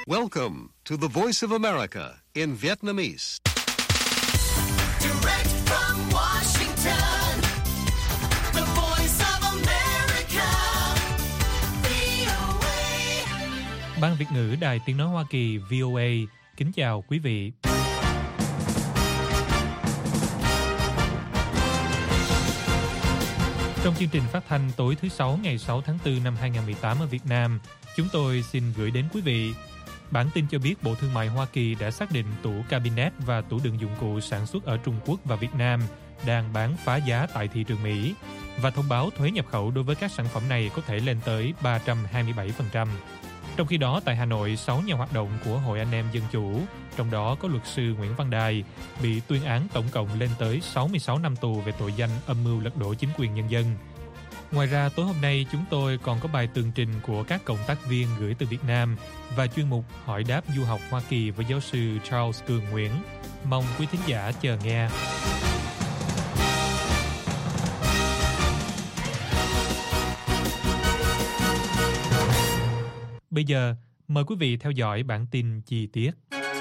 Welcome to the Voice of America in Vietnamese. Direct from Washington, the Voice of America, VOA. Ban Việt ngữ Đài Tiếng nói Hoa Kỳ VOA kính chào quý vị. Trong chương trình phát thanh tối thứ Sáu ngày 6 tháng 4 năm 2018 ở Việt Nam, chúng tôi xin gửi đến quý vị bản tin cho biết Bộ Thương mại Hoa Kỳ đã xác định tủ cabinet và tủ đựng dụng cụ sản xuất ở Trung Quốc và Việt Nam đang bán phá giá tại thị trường Mỹ và thông báo thuế nhập khẩu đối với các sản phẩm này có thể lên tới 327%. Trong khi đó, tại Hà Nội, 6 nhà hoạt động của Hội Anh em Dân Chủ, trong đó có luật sư Nguyễn Văn Đài, bị tuyên án tổng cộng lên tới 66 năm tù về tội danh âm mưu lật đổ chính quyền nhân dân. Ngoài ra, tối hôm nay chúng tôi còn có bài tường trình của các cộng tác viên gửi từ Việt Nam và chuyên mục hỏi đáp du học Hoa Kỳ với giáo sư Charles Cường Nguyễn. Mong quý thính giả chờ nghe. Bây giờ, mời quý vị theo dõi bản tin chi tiết.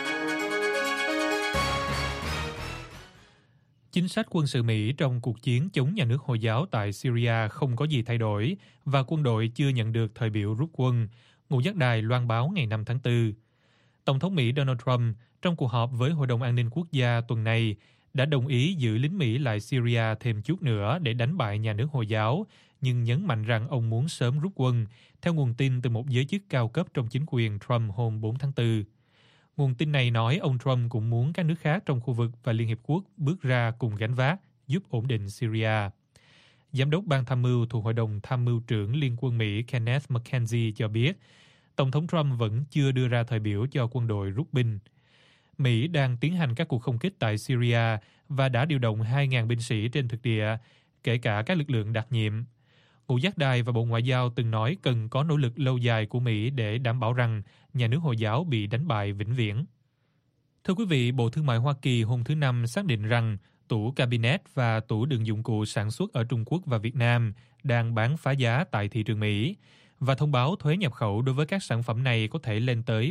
Chính sách quân sự Mỹ trong cuộc chiến chống nhà nước Hồi giáo tại Syria không có gì thay đổi và quân đội chưa nhận được thời biểu rút quân, ngũ giác đài loan báo ngày 5 tháng 4. Tổng thống Mỹ Donald Trump trong cuộc họp với Hội đồng An ninh Quốc gia tuần này đã đồng ý giữ lính Mỹ lại Syria thêm chút nữa để đánh bại nhà nước Hồi giáo, nhưng nhấn mạnh rằng ông muốn sớm rút quân, theo nguồn tin từ một giới chức cao cấp trong chính quyền Trump hôm 4 tháng 4. Nguồn tin này nói ông Trump cũng muốn các nước khác trong khu vực và Liên Hiệp Quốc bước ra cùng gánh vác, giúp ổn định Syria. Giám đốc Ban Tham mưu thuộc Hội đồng Tham mưu trưởng Liên quân Mỹ Kenneth McKenzie cho biết, Tổng thống Trump vẫn chưa đưa ra thời biểu cho quân đội rút binh. Mỹ đang tiến hành các cuộc không kích tại Syria và đã điều động 2.000 binh sĩ trên thực địa, kể cả các lực lượng đặc nhiệm. Ngũ giác đài và Bộ Ngoại giao từng nói cần có nỗ lực lâu dài của Mỹ để đảm bảo rằng nhà nước Hồi giáo bị đánh bại vĩnh viễn. Thưa quý vị, Bộ Thương mại Hoa Kỳ hôm thứ Năm xác định rằng tủ cabinet và tủ đựng dụng cụ sản xuất ở Trung Quốc và Việt Nam đang bán phá giá tại thị trường Mỹ và thông báo thuế nhập khẩu đối với các sản phẩm này có thể lên tới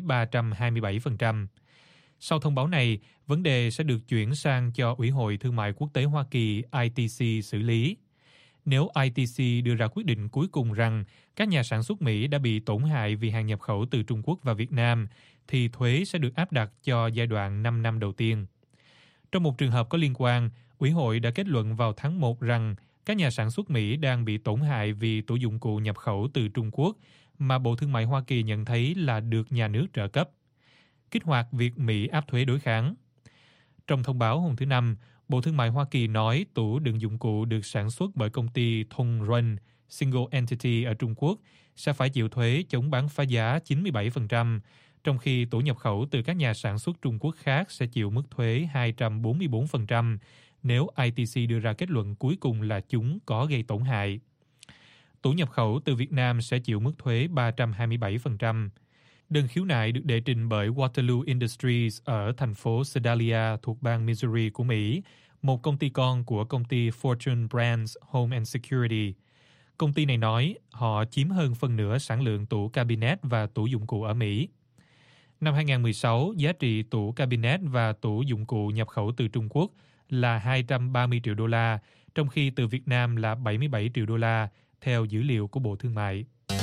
327%. Sau thông báo này, vấn đề sẽ được chuyển sang cho Ủy hội Thương mại Quốc tế Hoa Kỳ ITC xử lý. Nếu ITC đưa ra quyết định cuối cùng rằng các nhà sản xuất Mỹ đã bị tổn hại vì hàng nhập khẩu từ Trung Quốc và Việt Nam, thì thuế sẽ được áp đặt cho giai đoạn 5 năm đầu tiên. Trong một trường hợp có liên quan, Ủy hội đã kết luận vào tháng 1 rằng các nhà sản xuất Mỹ đang bị tổn hại vì tủ dụng cụ nhập khẩu từ Trung Quốc mà Bộ Thương mại Hoa Kỳ nhận thấy là được nhà nước trợ cấp, kích hoạt việc Mỹ áp thuế đối kháng. Trong thông báo hôm thứ Năm, Bộ Thương mại Hoa Kỳ nói tủ đựng dụng cụ được sản xuất bởi công ty Thong Run Single Entity ở Trung Quốc sẽ phải chịu thuế chống bán phá giá 97%, trong khi tủ nhập khẩu từ các nhà sản xuất Trung Quốc khác sẽ chịu mức thuế 244% nếu ITC đưa ra kết luận cuối cùng là chúng có gây tổn hại. Tủ nhập khẩu từ Việt Nam sẽ chịu mức thuế 327%. Đơn khiếu nại được đệ trình bởi Waterloo Industries ở thành phố Sedalia thuộc bang Missouri của Mỹ, một công ty con của công ty Fortune Brands Home and Security. Công ty này nói họ chiếm hơn phân nửa sản lượng tủ cabinet và tủ dụng cụ ở Mỹ. Năm 2016, giá trị tủ cabinet và tủ dụng cụ nhập khẩu từ Trung Quốc là 230 triệu đô la, trong khi từ Việt Nam là 77 triệu đô la, theo dữ liệu của Bộ Thương mại.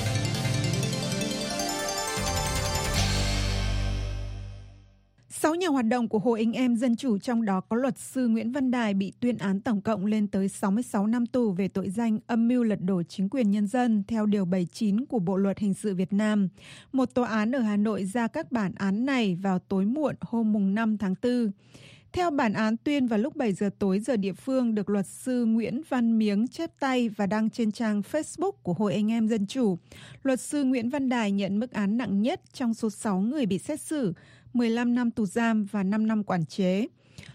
6 nhà hoạt động của Hội Anh em Dân Chủ, trong đó có luật sư Nguyễn Văn Đài, bị tuyên án tổng cộng lên tới 66 năm tù về tội danh âm mưu lật đổ chính quyền nhân dân theo Điều 79 của Bộ Luật Hình sự Việt Nam. Một tòa án ở Hà Nội ra các bản án này vào tối muộn hôm 5 tháng 4. Theo bản án tuyên vào lúc 7 giờ tối giờ địa phương, được luật sư Nguyễn Văn Miếng chép tay và đăng trên trang Facebook của Hội Anh em Dân Chủ, luật sư Nguyễn Văn Đài nhận mức án nặng nhất trong số 6 người bị xét xử, 15 năm tù giam và 5 năm quản chế.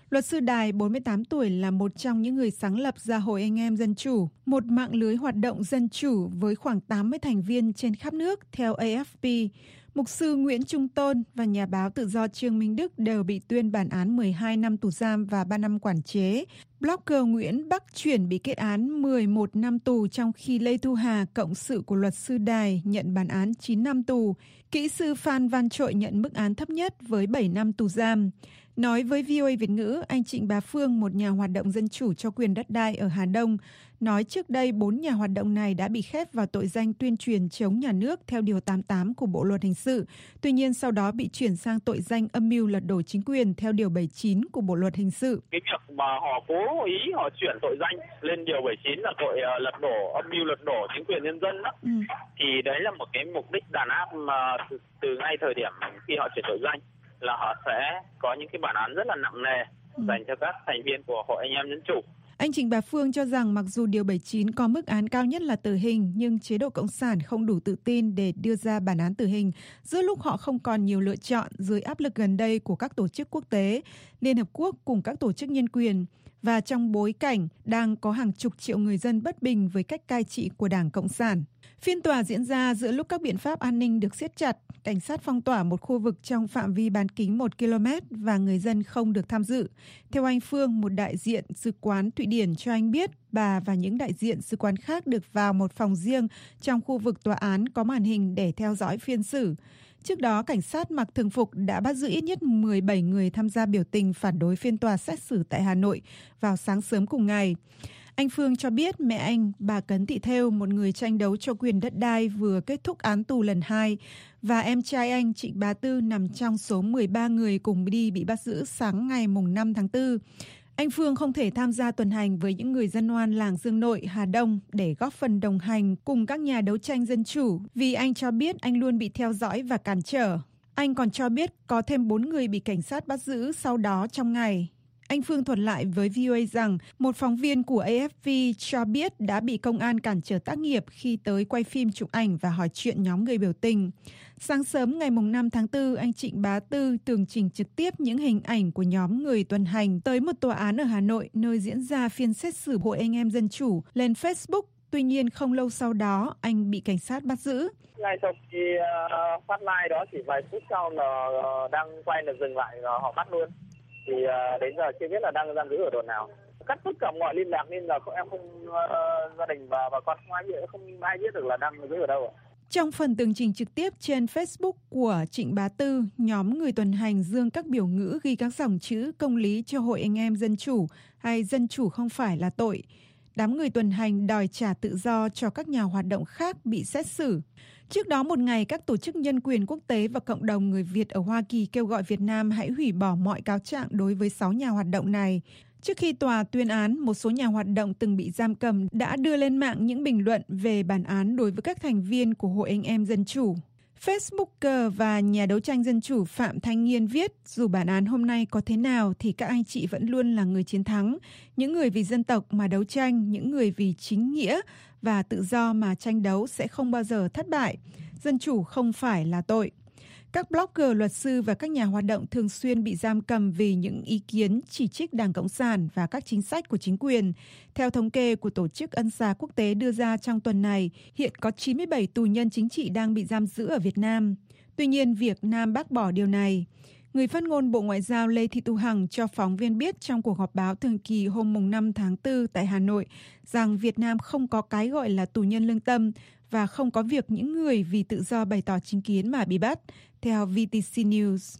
Luật sư Đài, 48 tuổi, là một trong những người sáng lập ra Hội Anh em Dân Chủ, một mạng lưới hoạt động dân chủ với khoảng 80 thành viên trên khắp nước, theo AFP. Mục sư Nguyễn Trung Tôn và nhà báo tự do Trương Minh Đức đều bị tuyên bản án 12 năm tù giam và 3 năm quản chế. Blogger Nguyễn Bắc Chuyển bị kết án 11 năm tù, trong khi Lê Thu Hà, cộng sự của luật sư Đài, nhận bản án 9 năm tù. Kỹ sư Phan Văn Trội nhận mức án thấp nhất với 7 năm tù giam. Nói với VOA Việt ngữ, anh Trịnh Bá Phương, một nhà hoạt động dân chủ cho quyền đất đai ở Hà Đông, nói trước đây 4 nhà hoạt động này đã bị khép vào tội danh tuyên truyền chống nhà nước theo Điều 88 của Bộ Luật Hình sự. Tuy nhiên sau đó bị chuyển sang tội danh âm mưu lật đổ chính quyền theo Điều 79 của Bộ Luật Hình sự. Cái việc mà họ cố ý họ chuyển tội danh lên Điều 79 là tội lật đổ, âm mưu lật đổ chính quyền nhân dân đó. Thì đấy là một cái mục đích đàn áp mà từ ngay thời điểm khi họ chuyển tội danh là họ sẽ có những cái bản án rất là nặng nề dành cho các thành viên của Hội Anh em Dân Chủ. Anh Trịnh Bá Phương cho rằng mặc dù Điều 79 có mức án cao nhất là tử hình, nhưng chế độ Cộng sản không đủ tự tin để đưa ra bản án tử hình giữa lúc họ không còn nhiều lựa chọn dưới áp lực gần đây của các tổ chức quốc tế, Liên Hợp Quốc cùng các tổ chức nhân quyền, và trong bối cảnh đang có hàng chục triệu người dân bất bình với cách cai trị của Đảng Cộng sản. Phiên tòa diễn ra giữa lúc các biện pháp an ninh được siết chặt, cảnh sát phong tỏa một khu vực trong phạm vi bán kính 1 km và người dân không được tham dự. Theo anh Phương, một đại diện sứ quán Thụy Điển cho anh biết bà và những đại diện sứ quán khác được vào một phòng riêng trong khu vực tòa án có màn hình để theo dõi phiên xử. Trước đó, cảnh sát mặc thường phục đã bắt giữ ít nhất 17 người tham gia biểu tình phản đối phiên tòa xét xử tại Hà Nội vào sáng sớm cùng ngày. Anh Phương cho biết mẹ anh, bà Cấn Thị Thêu, một người tranh đấu cho quyền đất đai, vừa kết thúc án tù lần 2, và em trai anh Trịnh Bá Tư nằm trong số 13 người cùng đi bị bắt giữ sáng ngày mùng 5 tháng 4. Anh Phương không thể tham gia tuần hành với những người dân oan làng Dương Nội, Hà Đông để góp phần đồng hành cùng các nhà đấu tranh dân chủ vì anh cho biết anh luôn bị theo dõi và cản trở. Anh còn cho biết có thêm 4 người bị cảnh sát bắt giữ sau đó trong ngày. Anh Phương thuật lại với VOA rằng một phóng viên của AFP cho biết đã bị công an cản trở tác nghiệp khi tới quay phim chụp ảnh và hỏi chuyện nhóm người biểu tình. Sáng sớm ngày 5 tháng 4, anh Trịnh Bá Tư tường trình trực tiếp những hình ảnh của nhóm người tuần hành tới một tòa án ở Hà Nội, nơi diễn ra phiên xét xử Hội Anh em Dân Chủ, lên Facebook. Tuy nhiên không lâu sau đó, anh bị cảnh sát bắt giữ. Ngay sau khi phát live đó chỉ vài phút sau là đang quay là dừng lại và họ bắt luôn. Thì đến giờ chưa biết là đang giam giữ ở đồn nào. Cắt tất cả mọi liên lạc nên là em không, gia đình và con không ai biết được là đang giữ ở đâu. Trong phần tường trình trực tiếp trên Facebook của Trịnh Bá Tư, nhóm người tuần hành dương các biểu ngữ ghi các dòng chữ công lý cho Hội Anh em Dân Chủ hay dân chủ không phải là tội. Đám người tuần hành đòi trả tự do cho các nhà hoạt động khác bị xét xử. Trước đó một ngày, các tổ chức nhân quyền quốc tế và cộng đồng người Việt ở Hoa Kỳ kêu gọi Việt Nam hãy hủy bỏ mọi cáo trạng đối với 6 nhà hoạt động này. Trước khi tòa tuyên án, một số nhà hoạt động từng bị giam cầm đã đưa lên mạng những bình luận về bản án đối với các thành viên của Hội Anh em Dân Chủ. Facebooker và nhà đấu tranh dân chủ Phạm Thanh Nghiên viết, dù bản án hôm nay có thế nào thì các anh chị vẫn luôn là người chiến thắng, những người vì dân tộc mà đấu tranh, những người vì chính nghĩa và tự do mà tranh đấu sẽ không bao giờ thất bại. Dân chủ không phải là tội. Các blogger, luật sư và các nhà hoạt động thường xuyên bị giam cầm vì những ý kiến chỉ trích Đảng Cộng sản và các chính sách của chính quyền. Theo thống kê của Tổ chức Ân xá Quốc tế đưa ra trong tuần này, hiện có 97 tù nhân chính trị đang bị giam giữ ở Việt Nam. Tuy nhiên, Việt Nam bác bỏ điều này. Người phát ngôn Bộ Ngoại giao Lê Thị Thu Hằng cho phóng viên biết trong cuộc họp báo thường kỳ hôm 5 tháng 4 tại Hà Nội rằng Việt Nam không có cái gọi là tù nhân lương tâm và không có việc những người vì tự do bày tỏ chính kiến mà bị bắt, theo VTC News.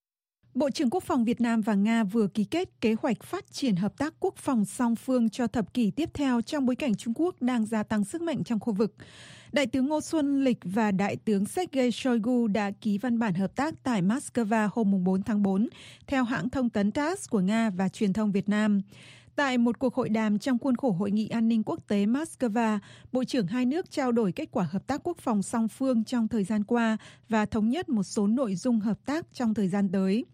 Bộ trưởng Quốc phòng Việt Nam và Nga vừa ký kết kế hoạch phát triển hợp tác quốc phòng song phương cho thập kỷ tiếp theo trong bối cảnh Trung Quốc đang gia tăng sức mạnh trong khu vực. Đại tướng Ngô Xuân Lịch và Đại tướng Sergei Shoigu đã ký văn bản hợp tác tại Moscow hôm 4 tháng 4, theo hãng thông tấn TASS của Nga và truyền thông Việt Nam. Tại một cuộc hội đàm trong khuôn khổ Hội nghị An ninh Quốc tế Moscow, Bộ trưởng hai nước trao đổi kết quả hợp tác quốc phòng song phương trong thời gian qua và thống nhất một số nội dung hợp tác trong thời gian tới.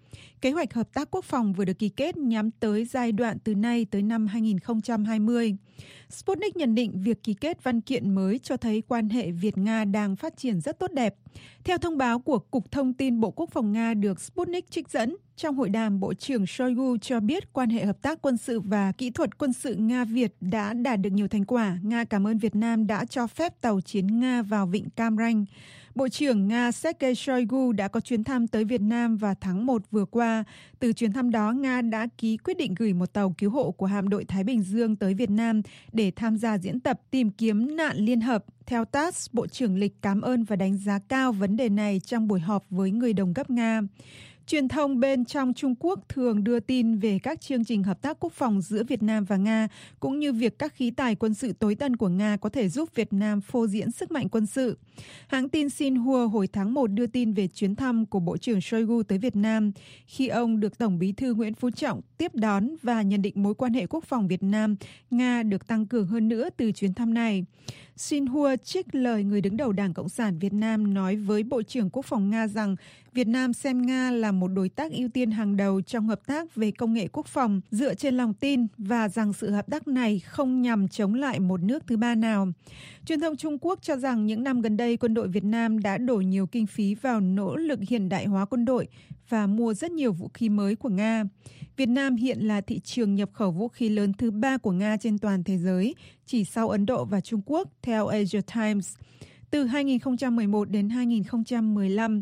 Kế hoạch hợp tác quốc phòng vừa được ký kết nhắm tới giai đoạn từ nay tới năm 2020. Sputnik nhận định việc ký kết văn kiện mới cho thấy quan hệ Việt-Nga đang phát triển rất tốt đẹp. Theo thông báo của Cục Thông tin Bộ Quốc phòng Nga được Sputnik trích dẫn, trong hội đàm, Bộ trưởng Shoigu cho biết quan hệ hợp tác quân sự và kỹ thuật quân sự Nga-Việt đã đạt được nhiều thành quả. Nga cảm ơn Việt Nam đã cho phép tàu chiến Nga vào vịnh Cam Ranh. Bộ trưởng Nga Sergei Shoigu đã có chuyến thăm tới Việt Nam vào tháng 1 vừa qua. Từ chuyến thăm đó, Nga đã ký quyết định gửi một tàu cứu hộ của hạm đội Thái Bình Dương tới Việt Nam để tham gia diễn tập tìm kiếm nạn liên hợp. Theo TASS, Bộ trưởng Lịch cảm ơn và đánh giá cao vấn đề này trong buổi họp với người đồng cấp Nga. Truyền thông bên trong Trung Quốc thường đưa tin về các chương trình hợp tác quốc phòng giữa Việt Nam và Nga, cũng như việc các khí tài quân sự tối tân của Nga có thể giúp Việt Nam phô diễn sức mạnh quân sự. Hãng tin Xinhua hồi tháng 1 đưa tin về chuyến thăm của Bộ trưởng Shoigu tới Việt Nam, khi ông được Tổng bí thư Nguyễn Phú Trọng tiếp đón và nhận định mối quan hệ quốc phòng Việt Nam-Nga được tăng cường hơn nữa từ chuyến thăm này. Xinhua trích lời người đứng đầu Đảng Cộng sản Việt Nam nói với Bộ trưởng Quốc phòng Nga rằng Việt Nam xem Nga là một đối tác ưu tiên hàng đầu trong hợp tác về công nghệ quốc phòng dựa trên lòng tin và rằng sự hợp tác này không nhằm chống lại một nước thứ ba nào. Truyền thông Trung Quốc cho rằng những năm gần đây quân đội Việt Nam đã đổ nhiều kinh phí vào nỗ lực hiện đại hóa quân đội và mua rất nhiều vũ khí mới của Nga. Việt Nam hiện là thị trường nhập khẩu vũ khí lớn thứ 3 của Nga trên toàn thế giới, chỉ sau Ấn Độ và Trung Quốc, theo Asia Times. Từ 2011 đến 2015,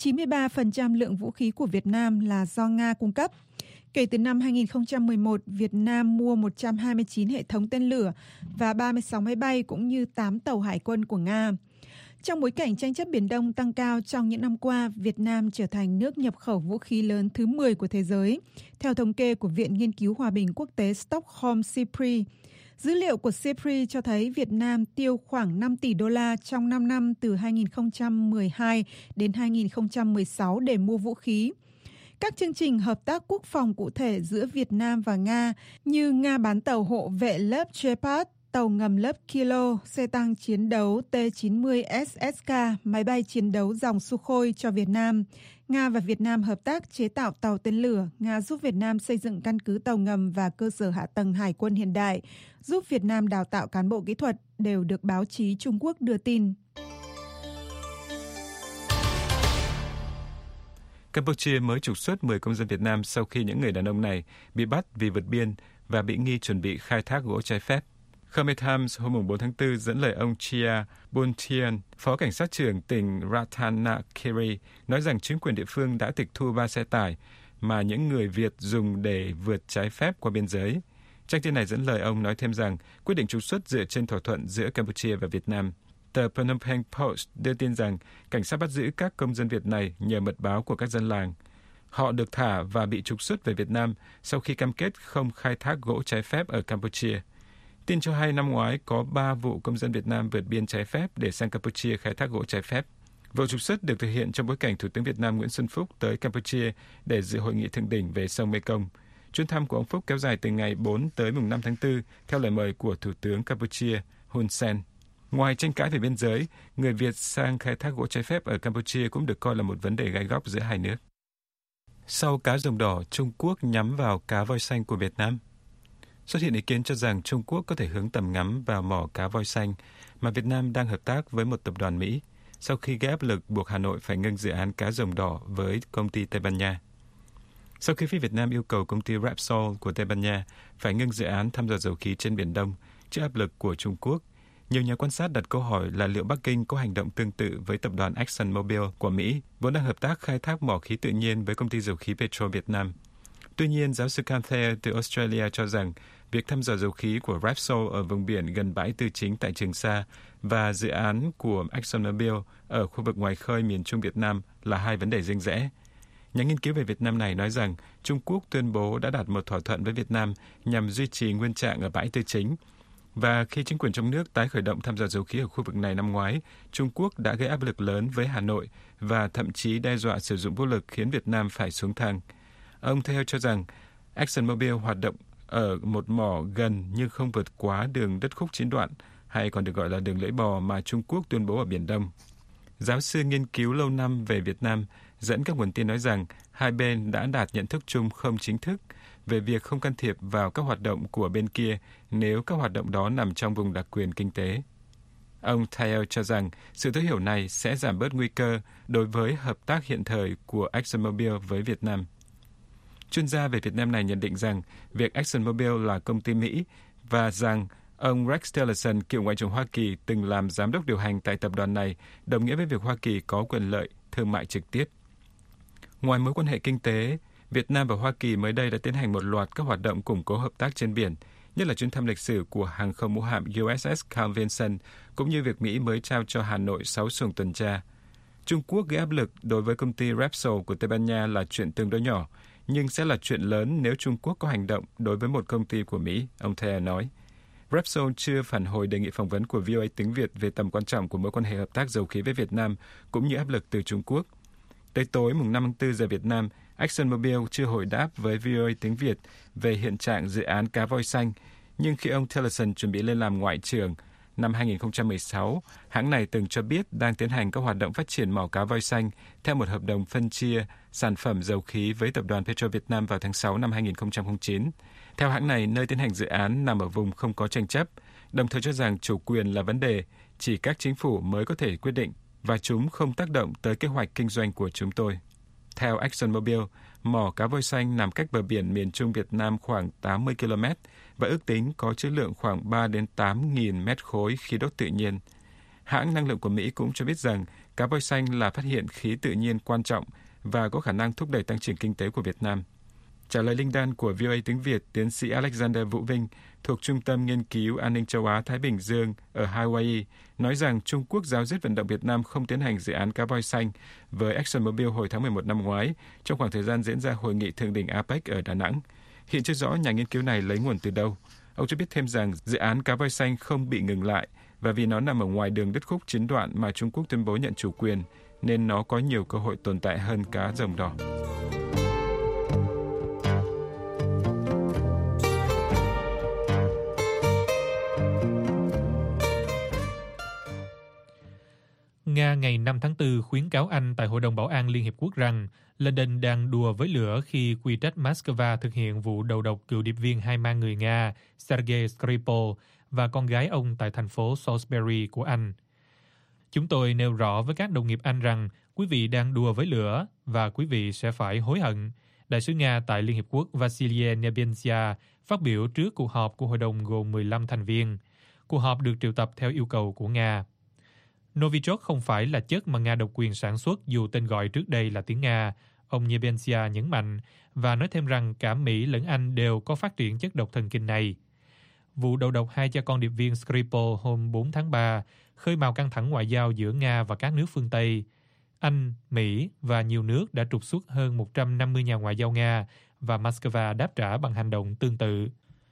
93% lượng vũ khí của Việt Nam là do Nga cung cấp. Kể từ năm 2011, Việt Nam mua 129 hệ thống tên lửa và 36 máy bay cũng như 8 tàu hải quân của Nga. Trong bối cảnh tranh chấp Biển Đông tăng cao trong những năm qua, Việt Nam trở thành nước nhập khẩu vũ khí lớn thứ 10 của thế giới, theo thống kê của Viện Nghiên cứu Hòa bình Quốc tế Stockholm SIPRI. Dữ liệu của SIPRI cho thấy Việt Nam tiêu khoảng 5 tỷ đô la trong 5 năm từ 2012 đến 2016 để mua vũ khí. Các chương trình hợp tác quốc phòng cụ thể giữa Việt Nam và Nga như Nga bán tàu hộ vệ lớp Shepard, tàu ngầm lớp Kilo, xe tăng chiến đấu T-90 SSK, máy bay chiến đấu dòng Sukhoi cho Việt Nam. Nga và Việt Nam hợp tác chế tạo tàu tên lửa. Nga giúp Việt Nam xây dựng căn cứ tàu ngầm và cơ sở hạ tầng hải quân hiện đại, giúp Việt Nam đào tạo cán bộ kỹ thuật, đều được báo chí Trung Quốc đưa tin. Campuchia mới trục xuất 10 công dân Việt Nam sau khi những người đàn ông này bị bắt vì vượt biên và bị nghi chuẩn bị khai thác gỗ trái phép. Khmer Times hôm 4 tháng 4 dẫn lời ông Chia Buntian, Phó Cảnh sát trưởng tỉnh Ratanakiri, nói rằng chính quyền địa phương đã tịch thu 3 xe tải mà những người Việt dùng để vượt trái phép qua biên giới. Trang tin này dẫn lời ông nói thêm rằng quyết định trục xuất dựa trên thỏa thuận giữa Campuchia và Việt Nam. Tờ Phnom Penh Post đưa tin rằng cảnh sát bắt giữ các công dân Việt này nhờ mật báo của các dân làng. Họ được thả và bị trục xuất về Việt Nam sau khi cam kết không khai thác gỗ trái phép ở Campuchia. Tin cho hay năm ngoái có 3 vụ công dân Việt Nam vượt biên trái phép để sang Campuchia khai thác gỗ trái phép. Vụ trục xuất được thực hiện trong bối cảnh Thủ tướng Việt Nam Nguyễn Xuân Phúc tới Campuchia để dự hội nghị thượng đỉnh về sông Mekong. Chuyến thăm của ông Phúc kéo dài từ ngày 4 tới mùng 5 tháng 4 theo lời mời của Thủ tướng Campuchia Hun Sen. Ngoài tranh cãi về biên giới, người Việt sang khai thác gỗ trái phép ở Campuchia cũng được coi là một vấn đề gai góc giữa hai nước. Sau cá rồng đỏ, Trung Quốc nhắm vào cá voi xanh của Việt Nam. Xuất hiện ý kiến cho rằng Trung Quốc có thể hướng tầm ngắm vào mỏ cá voi xanh mà Việt Nam đang hợp tác với một tập đoàn Mỹ sau khi gây áp lực buộc Hà Nội phải ngưng dự án cá rồng đỏ với công ty Tây Ban Nha. Sau khi phía Việt Nam yêu cầu công ty Repsol của Tây Ban Nha phải ngưng dự án thăm dò dầu khí trên Biển Đông trước áp lực của Trung Quốc, nhiều nhà quan sát đặt câu hỏi là liệu Bắc Kinh có hành động tương tự với tập đoàn ExxonMobil của Mỹ, vốn đang hợp tác khai thác mỏ khí tự nhiên với công ty dầu khí Petro Việt Nam. Tuy nhiên, giáo sư Canther từ Australia cho rằng việc thăm dò dầu khí của Repsol ở vùng biển gần bãi tư chính tại Trường Sa và dự án của ExxonMobil ở khu vực ngoài khơi miền Trung Việt Nam là hai vấn đề riêng rẽ. Nhà nghiên cứu về Việt Nam này nói rằng Trung Quốc tuyên bố đã đạt một thỏa thuận với Việt Nam nhằm duy trì nguyên trạng ở bãi tư chính. Và khi chính quyền trong nước tái khởi động thăm dò dầu khí ở khu vực này năm ngoái, Trung Quốc đã gây áp lực lớn với Hà Nội và thậm chí đe dọa sử dụng vũ lực khiến Việt Nam phải xuống thang. Ông theo cho rằng ExxonMobil hoạt động ở một mỏ gần nhưng không vượt quá đường đất khúc 9 đoạn, hay còn được gọi là đường lưỡi bò mà Trung Quốc tuyên bố ở Biển Đông. Giáo sư nghiên cứu lâu năm về Việt Nam dẫn các nguồn tin nói rằng hai bên đã đạt nhận thức chung không chính thức về việc không can thiệp vào các hoạt động của bên kia nếu các hoạt động đó nằm trong vùng đặc quyền kinh tế. Ông Thayer cho rằng sự thấu hiểu này sẽ giảm bớt nguy cơ đối với hợp tác hiện thời của ExxonMobil với Việt Nam. Chuyên gia về Việt Nam này nhận định rằng việc ExxonMobil là công ty Mỹ và rằng ông Rex Tillerson, cựu Ngoại trưởng Hoa Kỳ, từng làm giám đốc điều hành tại tập đoàn này, đồng nghĩa với việc Hoa Kỳ có quyền lợi thương mại trực tiếp. Ngoài mối quan hệ kinh tế, Việt Nam và Hoa Kỳ mới đây đã tiến hành một loạt các hoạt động củng cố hợp tác trên biển, nhất là chuyến thăm lịch sử của hàng không mẫu hạm USS Carl Vinson, cũng như việc Mỹ mới trao cho Hà Nội 6 xuồng tuần tra. Trung Quốc gây áp lực đối với công ty Repsol của Tây Ban Nha là chuyện tương đối nhỏ, nhưng sẽ là chuyện lớn nếu Trung Quốc có hành động đối với một công ty của Mỹ, ông Thayer nói. Repsol chưa phản hồi đề nghị phỏng vấn của VOA tiếng Việt về tầm quan trọng của mối quan hệ hợp tác dầu khí với Việt Nam, cũng như áp lực từ Trung Quốc. Tới tối mùng 5 tháng 4 giờ Việt Nam, ExxonMobil chưa hồi đáp với VOA tiếng Việt về hiện trạng dự án cá voi xanh, nhưng khi ông Tillerson chuẩn bị lên làm ngoại trưởng năm 2016, hãng này từng cho biết đang tiến hành các hoạt động phát triển mỏ cá voi xanh theo một hợp đồng phân chia sản phẩm dầu khí với tập đoàn Petro Việt Nam vào tháng 6 năm 2009. Theo hãng này, nơi tiến hành dự án nằm ở vùng không có tranh chấp, đồng thời cho rằng chủ quyền là vấn đề chỉ các chính phủ mới có thể quyết định và chúng không tác động tới kế hoạch kinh doanh của chúng tôi. Theo ExxonMobil, mỏ cá voi xanh nằm cách bờ biển miền Trung Việt Nam khoảng 80 km và ước tính có trữ lượng khoảng 3 đến 8.000 mét khối khí đốt tự nhiên. Hãng năng lượng của Mỹ cũng cho biết rằng cá voi xanh là phát hiện khí tự nhiên quan trọng và có khả năng thúc đẩy tăng trưởng kinh tế của Việt Nam. Trả lời linh đan của VOA tiếng Việt, tiến sĩ Alexander Vũ Vinh thuộc Trung tâm Nghiên cứu An ninh châu Á-Thái Bình Dương ở Hawaii nói rằng Trung Quốc ráo riết vận động Việt Nam không tiến hành dự án cá voi xanh với ExxonMobil hồi tháng 11 năm ngoái, trong khoảng thời gian diễn ra hội nghị thượng đỉnh APEC ở Đà Nẵng. Hiện chưa rõ nhà nghiên cứu này lấy nguồn từ đâu. Ông cho biết thêm rằng dự án cá voi xanh không bị ngừng lại và vì nó nằm ở ngoài đường đứt khúc chín đoạn mà Trung Quốc tuyên bố nhận chủ quyền, nên nó có nhiều cơ hội tồn tại hơn cá rồng đỏ. Nga ngày 5 tháng 4 khuyến cáo Anh tại Hội đồng Bảo an Liên Hiệp Quốc rằng London đang đùa với lửa khi quy trách Moscow thực hiện vụ đầu độc cựu điệp viên hai mang người Nga Sergei Skripal và con gái ông tại thành phố Salisbury của Anh. Chúng tôi nêu rõ với các đồng nghiệp Anh rằng quý vị đang đùa với lửa và quý vị sẽ phải hối hận. Đại sứ Nga tại Liên Hiệp Quốc Vasily Nebenzia phát biểu trước cuộc họp của hội đồng gồm 15 thành viên. Cuộc họp được triệu tập theo yêu cầu của Nga. Novichok không phải là chất mà Nga độc quyền sản xuất dù tên gọi trước đây là tiếng Nga, ông Nebenzia nhấn mạnh, và nói thêm rằng cả Mỹ lẫn Anh đều có phát triển chất độc thần kinh này. Vụ đầu độc hai cha con điệp viên Skripal hôm 4 tháng 3 khơi mào căng thẳng ngoại giao giữa Nga và các nước phương Tây. Anh, Mỹ và nhiều nước đã trục xuất hơn 150 nhà ngoại giao Nga và Moscow đáp trả bằng hành động tương tự.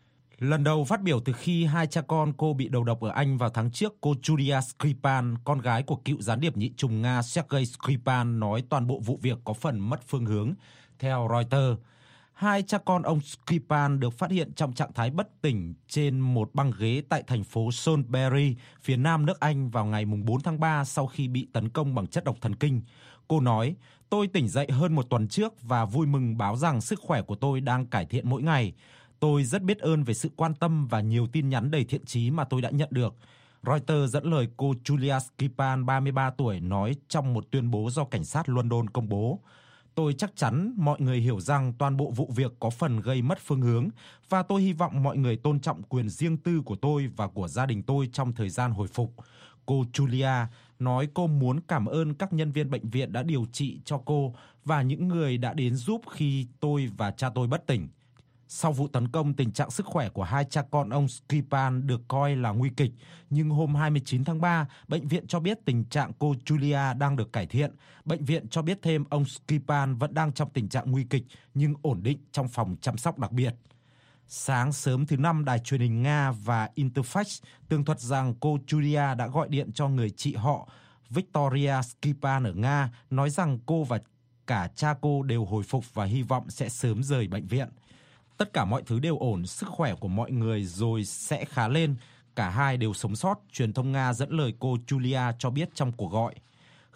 Lần đầu phát biểu từ khi hai cha con cô bị đầu độc ở Anh vào tháng trước, cô Julia Skripal, con gái của cựu gián điệp nhị trùng Nga Sergei Skripal, nói toàn bộ vụ việc có phần mất phương hướng. Theo Reuters, hai cha con ông Skripal được phát hiện trong trạng thái bất tỉnh trên một băng ghế tại thành phố Salisbury, phía nam nước Anh vào ngày 4 tháng 3 sau khi bị tấn công bằng chất độc thần kinh. Cô nói, tôi tỉnh dậy hơn một tuần trước và vui mừng báo rằng sức khỏe của tôi đang cải thiện mỗi ngày. Tôi rất biết ơn về sự quan tâm và nhiều tin nhắn đầy thiện chí mà tôi đã nhận được. Reuters dẫn lời cô Julia Skripal, 33 tuổi, nói trong một tuyên bố do cảnh sát London công bố. Tôi chắc chắn mọi người hiểu rằng toàn bộ vụ việc có phần gây mất phương hướng và tôi hy vọng mọi người tôn trọng quyền riêng tư của tôi và của gia đình tôi trong thời gian hồi phục. Cô Julia nói cô muốn cảm ơn các nhân viên bệnh viện đã điều trị cho cô và những người đã đến giúp khi tôi và cha tôi bất tỉnh. Sau vụ tấn công, tình trạng sức khỏe của hai cha con ông Skripal được coi là nguy kịch, nhưng hôm 29 tháng 3, bệnh viện cho biết tình trạng cô Julia đang được cải thiện. Bệnh viện cho biết thêm ông Skripal vẫn đang trong tình trạng nguy kịch nhưng ổn định trong phòng chăm sóc đặc biệt. Sáng sớm thứ Năm, đài truyền hình Nga và Interfax tường thuật rằng cô Julia đã gọi điện cho người chị họ Victoria Skripal ở Nga, nói rằng cô và cả cha cô đều hồi phục và hy vọng sẽ sớm rời bệnh viện. Tất cả mọi thứ đều ổn, sức khỏe của mọi người rồi sẽ khá lên. Cả hai đều sống sót, truyền thông Nga dẫn lời cô Julia cho biết trong cuộc gọi.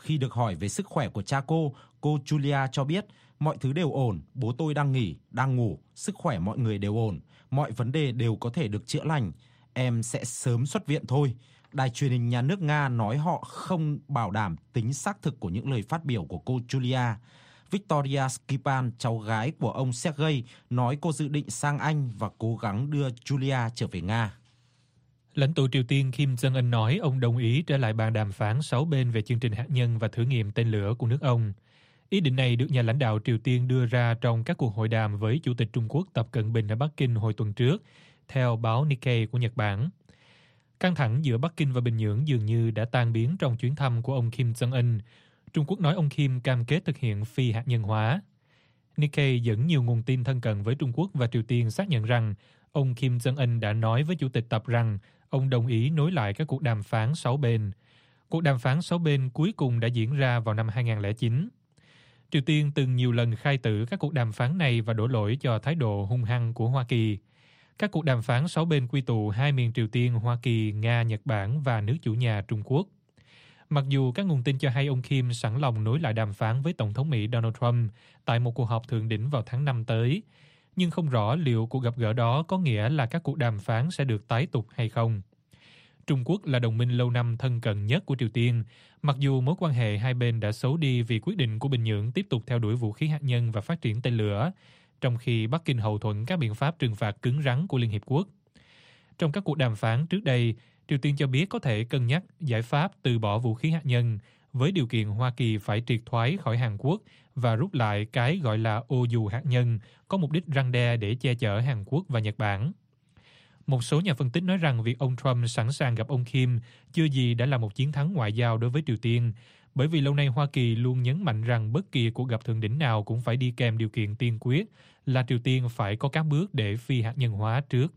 Khi được hỏi về sức khỏe của cha cô Julia cho biết mọi thứ đều ổn, bố tôi đang nghỉ, đang ngủ, sức khỏe mọi người đều ổn, mọi vấn đề đều có thể được chữa lành. Em sẽ sớm xuất viện thôi. Đài truyền hình nhà nước Nga nói họ không bảo đảm tính xác thực của những lời phát biểu của cô Julia. Victoria Skripal, cháu gái của ông Sergei, nói cô dự định sang Anh và cố gắng đưa Julia trở về Nga. Lãnh tụ Triều Tiên Kim Jong-un nói ông đồng ý trở lại bàn đàm phán 6 bên về chương trình hạt nhân và thử nghiệm tên lửa của nước ông. Ý định này được nhà lãnh đạo Triều Tiên đưa ra trong các cuộc hội đàm với Chủ tịch Trung Quốc Tập Cận Bình ở Bắc Kinh hồi tuần trước, theo báo Nikkei của Nhật Bản. Căng thẳng giữa Bắc Kinh và Bình Nhưỡng dường như đã tan biến trong chuyến thăm của ông Kim Jong-un. Trung Quốc nói ông Kim cam kết thực hiện phi hạt nhân hóa. Nikkei dẫn nhiều nguồn tin thân cận với Trung Quốc và Triều Tiên xác nhận rằng ông Kim Jong-un đã nói với Chủ tịch Tập rằng ông đồng ý nối lại các cuộc đàm phán 6 bên. Cuộc đàm phán 6 bên cuối cùng đã diễn ra vào năm 2009. Triều Tiên từng nhiều lần khai tử các cuộc đàm phán này và đổ lỗi cho thái độ hung hăng của Hoa Kỳ. Các cuộc đàm phán 6 bên quy tụ hai miền Triều Tiên, Hoa Kỳ, Nga, Nhật Bản và nước chủ nhà Trung Quốc. Mặc dù các nguồn tin cho hay ông Kim sẵn lòng nối lại đàm phán với Tổng thống Mỹ Donald Trump tại một cuộc họp thượng đỉnh vào tháng 5 tới, nhưng không rõ liệu cuộc gặp gỡ đó có nghĩa là các cuộc đàm phán sẽ được tái tục hay không. Trung Quốc là đồng minh lâu năm thân cận nhất của Triều Tiên, mặc dù mối quan hệ hai bên đã xấu đi vì quyết định của Bình Nhưỡng tiếp tục theo đuổi vũ khí hạt nhân và phát triển tên lửa, trong khi Bắc Kinh hậu thuẫn các biện pháp trừng phạt cứng rắn của Liên Hiệp Quốc. Trong các cuộc đàm phán trước đây, Triều Tiên cho biết có thể cân nhắc giải pháp từ bỏ vũ khí hạt nhân với điều kiện Hoa Kỳ phải triệt thoái khỏi Hàn Quốc và rút lại cái gọi là ô dù hạt nhân có mục đích răn đe để che chở Hàn Quốc và Nhật Bản. Một số nhà phân tích nói rằng việc ông Trump sẵn sàng gặp ông Kim chưa gì đã là một chiến thắng ngoại giao đối với Triều Tiên, bởi vì lâu nay Hoa Kỳ luôn nhấn mạnh rằng bất kỳ cuộc gặp thượng đỉnh nào cũng phải đi kèm điều kiện tiên quyết là Triều Tiên phải có các bước để phi hạt nhân hóa trước.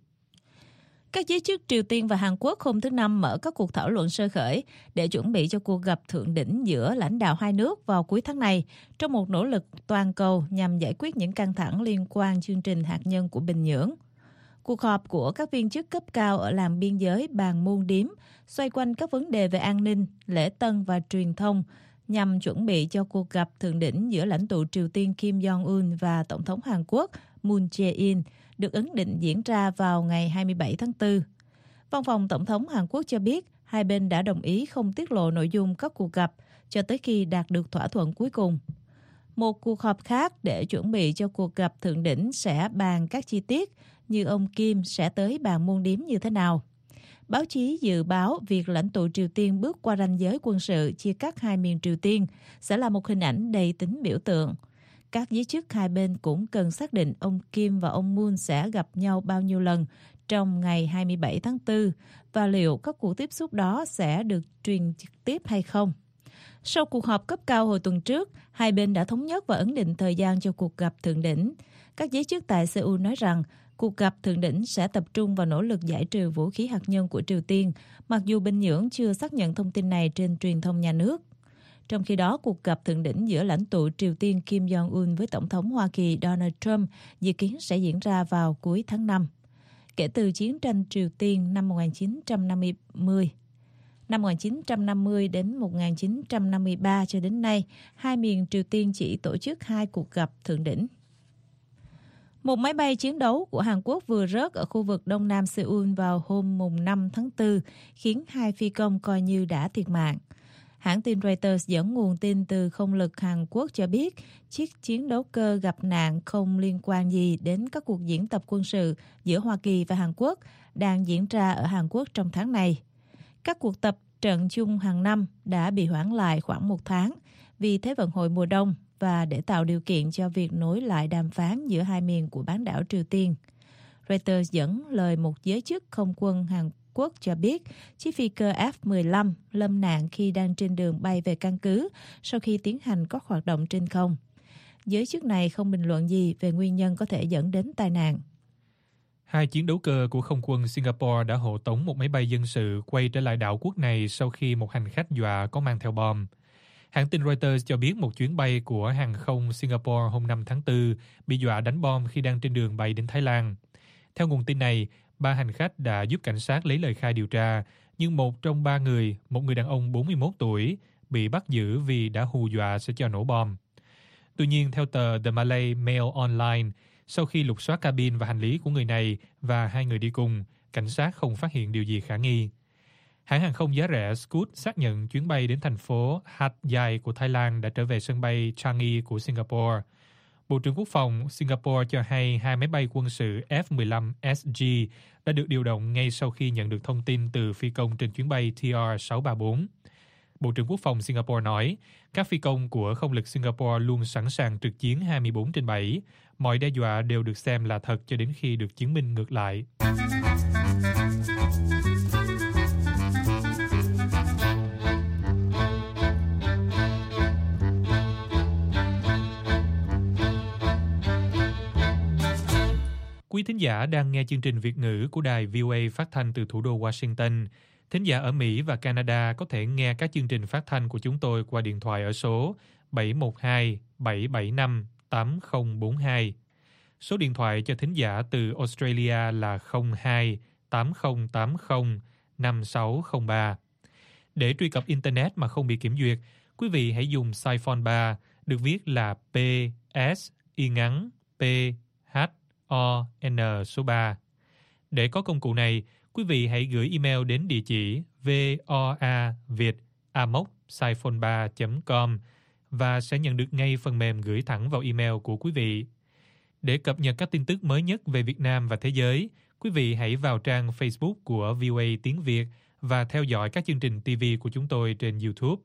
Các giới chức Triều Tiên và Hàn Quốc hôm thứ Năm mở các cuộc thảo luận sơ khởi để chuẩn bị cho cuộc gặp thượng đỉnh giữa lãnh đạo hai nước vào cuối tháng này, trong một nỗ lực toàn cầu nhằm giải quyết những căng thẳng liên quan chương trình hạt nhân của Bình Nhưỡng. Cuộc họp của các viên chức cấp cao ở làng biên giới Bàn Môn Điếm xoay quanh các vấn đề về an ninh, lễ tân và truyền thông nhằm chuẩn bị cho cuộc gặp thượng đỉnh giữa lãnh tụ Triều Tiên Kim Jong-un và Tổng thống Hàn Quốc Moon Jae-in được ấn định diễn ra vào ngày 27 tháng 4. Văn phòng Tổng thống Hàn Quốc cho biết hai bên đã đồng ý không tiết lộ nội dung các cuộc gặp cho tới khi đạt được thỏa thuận cuối cùng. Một cuộc họp khác để chuẩn bị cho cuộc gặp thượng đỉnh sẽ bàn các chi tiết như ông Kim sẽ tới Bàn Môn Điếm như thế nào. Báo chí dự báo việc lãnh tụ Triều Tiên bước qua ranh giới quân sự chia cắt hai miền Triều Tiên sẽ là một hình ảnh đầy tính biểu tượng. Các giới chức hai bên cũng cần xác định ông Kim và ông Moon sẽ gặp nhau bao nhiêu lần trong ngày 27 tháng 4 và liệu các cuộc tiếp xúc đó sẽ được truyền trực tiếp hay không. Sau cuộc họp cấp cao hồi tuần trước, hai bên đã thống nhất và ấn định thời gian cho cuộc gặp thượng đỉnh. Các giới chức tại Seoul nói rằng cuộc gặp thượng đỉnh sẽ tập trung vào nỗ lực giải trừ vũ khí hạt nhân của Triều Tiên, mặc dù Bình Nhưỡng chưa xác nhận thông tin này trên truyền thông nhà nước. Trong khi đó, cuộc gặp thượng đỉnh giữa lãnh tụ Triều Tiên Kim Jong-un với Tổng thống Hoa Kỳ Donald Trump dự kiến sẽ diễn ra vào cuối tháng 5. Kể từ chiến tranh Triều Tiên năm 1950 đến 1953 cho đến nay, hai miền Triều Tiên chỉ tổ chức 2 cuộc gặp thượng đỉnh. Một máy bay chiến đấu của Hàn Quốc vừa rớt ở khu vực đông nam Seoul vào hôm 5 tháng 4, khiến 2 phi công coi như đã thiệt mạng. Hãng tin Reuters dẫn nguồn tin từ không lực Hàn Quốc cho biết chiếc chiến đấu cơ gặp nạn không liên quan gì đến các cuộc diễn tập quân sự giữa Hoa Kỳ và Hàn Quốc đang diễn ra ở Hàn Quốc trong tháng này. Các cuộc tập trận chung hàng năm đã bị hoãn lại khoảng 1 tháng vì Thế vận hội mùa đông và để tạo điều kiện cho việc nối lại đàm phán giữa hai miền của bán đảo Triều Tiên. Reuters dẫn lời một giới chức không quân Hàn Quốc cho biết chiếc phi cơ F-15 lâm nạn khi đang trên đường bay về căn cứ sau khi tiến hành các hoạt động trên không. Giới chức này không bình luận gì về nguyên nhân có thể dẫn đến tai nạn. 2 chiến đấu cơ của không quân Singapore đã hộ tống một máy bay dân sự quay trở lại đảo quốc này sau khi một hành khách dọa có mang theo bom. Hãng tin Reuters cho biết một chuyến bay của hàng không Singapore hôm 5 tháng 4 bị dọa đánh bom khi đang trên đường bay đến Thái Lan. Theo nguồn tin này, 3 hành khách đã giúp cảnh sát lấy lời khai điều tra, nhưng một trong 3 người, một người đàn ông 41 tuổi, bị bắt giữ vì đã hù dọa sẽ cho nổ bom. Tuy nhiên, theo tờ The Malay Mail Online, sau khi lục soát cabin và hành lý của người này và 2 người đi cùng, cảnh sát không phát hiện điều gì khả nghi. Hãng hàng không giá rẻ Scoot xác nhận chuyến bay đến thành phố Hat Yai của Thái Lan đã trở về sân bay Changi của Singapore. Bộ trưởng Quốc phòng Singapore cho hay 2 máy bay quân sự F-15 SG đã được điều động ngay sau khi nhận được thông tin từ phi công trên chuyến bay TR-634. Bộ trưởng Quốc phòng Singapore nói, các phi công của không lực Singapore luôn sẵn sàng trực chiến 24/7. Mọi đe dọa đều được xem là thật cho đến khi được chứng minh ngược lại. Quý thính giả đang nghe chương trình Việt ngữ của đài VOA phát thanh từ thủ đô Washington. Thính giả ở Mỹ và Canada có thể nghe các chương trình phát thanh của chúng tôi qua điện thoại ở số 712-775-8042. Số điện thoại cho thính giả từ Australia là 02-8080-5603. Để truy cập Internet mà không bị kiểm duyệt, quý vị hãy dùng Siphon 3, được viết là PSY-PHON số 3. Để có công cụ này, quý vị hãy gửi email đến địa chỉ voaviet@siphon3.com và sẽ nhận được ngay phần mềm gửi thẳng vào email của quý vị. Để cập nhật các tin tức mới nhất về Việt Nam và thế giới, quý vị hãy vào trang Facebook của VOA Tiếng Việt và theo dõi các chương trình TV của chúng tôi trên YouTube.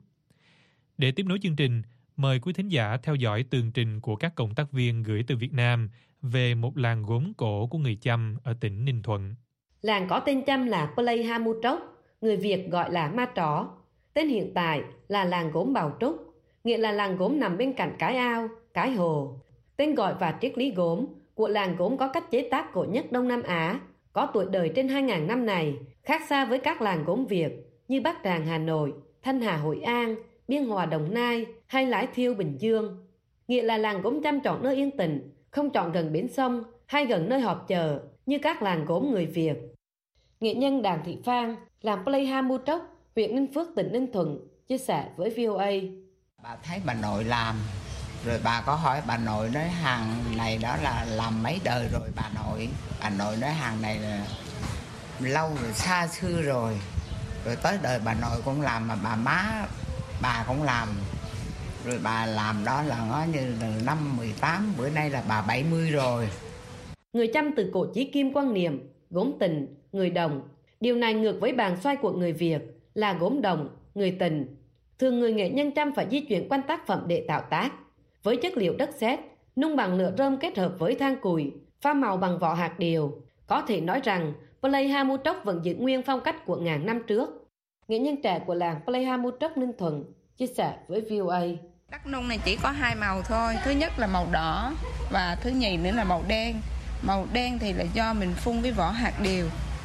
Để tiếp nối chương trình, mời quý thính giả theo dõi tường trình của các cộng tác viên gửi từ Việt Nam về một làng gốm cổ của người Chăm ở tỉnh Ninh Thuận. Làng có tên Chăm là Plei Hamutrok, người Việt gọi là Ma Tró. Tên hiện tại là làng gốm Bào Trúc, nghĩa là làng gốm nằm bên cạnh cái ao, cái hồ. Tên gọi và triết lý gốm của làng gốm có cách chế tác cổ nhất Đông Nam Á, có tuổi đời trên 2.000 năm này, khác xa với các làng gốm Việt như Bắc Tràng Hà Nội, Thanh Hà Hội An, Biên Hòa Đồng Nai hay Lái Thiêu Bình Dương. Nghĩa là làng gốm Chăm chọn nơi yên tĩnh, không chọn gần bến sông hay gần nơi họp chợ như các làng gốm người Việt. Nghệ nhân Đàm Thị Phan, làng Plei Hamutrok, huyện Ninh Phước, tỉnh Ninh Thuận, chia sẻ với VOA. Bà thấy bà nội làm, rồi bà có hỏi bà nội nói hàng này đó là làm mấy đời rồi bà nội. Bà nội nói hàng này là lâu rồi, xa xưa rồi. Rồi tới đời bà nội cũng làm, mà bà má bà cũng làm. Rồi bà làm đó là nó như từ năm 18, bữa nay là bà 70 rồi. Người Chăm từ cổ chí kim quan niệm, gốm tình, người đồng. Điều này ngược với bàn xoay của người Việt là gốm đồng, người tình. Thường người nghệ nhân Chăm phải di chuyển quanh tác phẩm để tạo tác. Với chất liệu đất sét, nung bằng lửa rơm kết hợp với than củi, pha màu bằng vỏ hạt điều. Có thể nói rằng Plei Hamutrok vẫn giữ nguyên phong cách của ngàn năm trước. Nghệ nhân trẻ của làng Plei Hamutrok Ninh Thuận chia sẻ với VOA. Đất nung này chỉ có 2 màu thôi. Thứ nhất là màu đỏ và thứ nhì nữa là màu đen. Màu đen thì là do mình phun với vỏ hạt điều.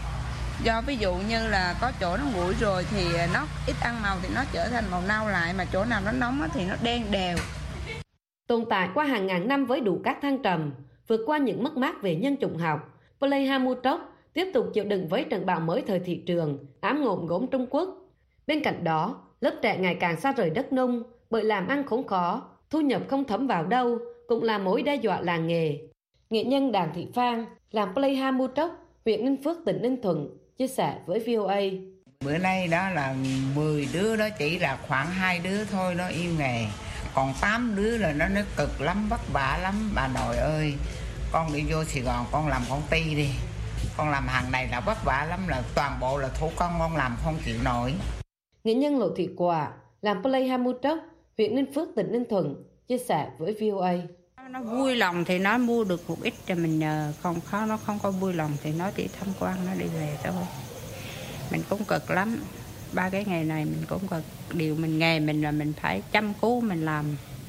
Do ví dụ như là có chỗ nó nguội rồi thì nó ít ăn màu thì nó trở thành màu nâu lại, mà chỗ nào nó nóng thì nó đen đều. Tồn tại qua hàng ngàn năm với đủ các thăng trầm, vượt qua những mất mát về nhân chủng học, Plei Hamutrok tiếp tục chịu đựng với trận bão mới thời thị trường, ám ngộm gốm Trung Quốc. Bên cạnh đó, lớp trẻ ngày càng xa rời đất nung bởi làm ăn khốn khó, thu nhập không thấm vào đâu, cũng là mối đe dọa làng nghề. Nghệ nhân Đàm Thị Phan, làng Plei Hamutrok, huyện Ninh Phước, tỉnh Ninh Thuận, chia sẻ với VOA. Bữa nay đó là 10 đứa đó chỉ là khoảng 2 đứa thôi nó yêu nghề. Còn 8 đứa là nó cực lắm, vất vả lắm. Bà nội ơi, con đi vô Sài Gòn con làm công ty đi. Con làm hàng này là vất vả lắm, là toàn bộ là thủ công, con làm không chịu nổi. Nghệ nhân Lộ Thị Quả, làng Plei Hamutrok, huyện Ninh Phước, tỉnh Ninh Thuận, chia sẻ với VOA. Nó vui lòng thì nó mua được một ít cho mình nhờ, không nó không có vui lòng thì nó chỉ tham quan, nó đi về thôi. Mình cũng cực lắm, 3 cái ngày này mình cũng cực. Điều mình nghề mình là mình phải chăm cứu mình làm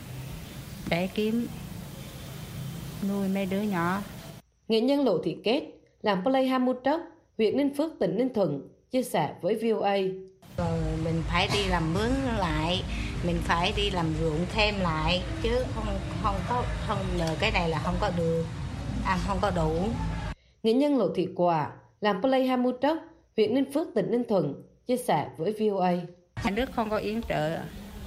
để kiếm nuôi mấy đứa nhỏ. Nghệ nhân Lộ Thị Kết, làng Plei Hamutrok, huyện Ninh Phước, tỉnh Ninh Thuận, chia sẻ với VOA. Rồi mình phải đi làm mướn lại, mình phải đi làm ruộng thêm lại, chứ không nhờ cái này là không có được, ăn không có đủ. Nghệ nhân Lộ Thị Quả, làng Plei Hamutrok, huyện Ninh Phước, tỉnh Ninh Thuận, chia sẻ với VOA. Nhà nước không có yến trợ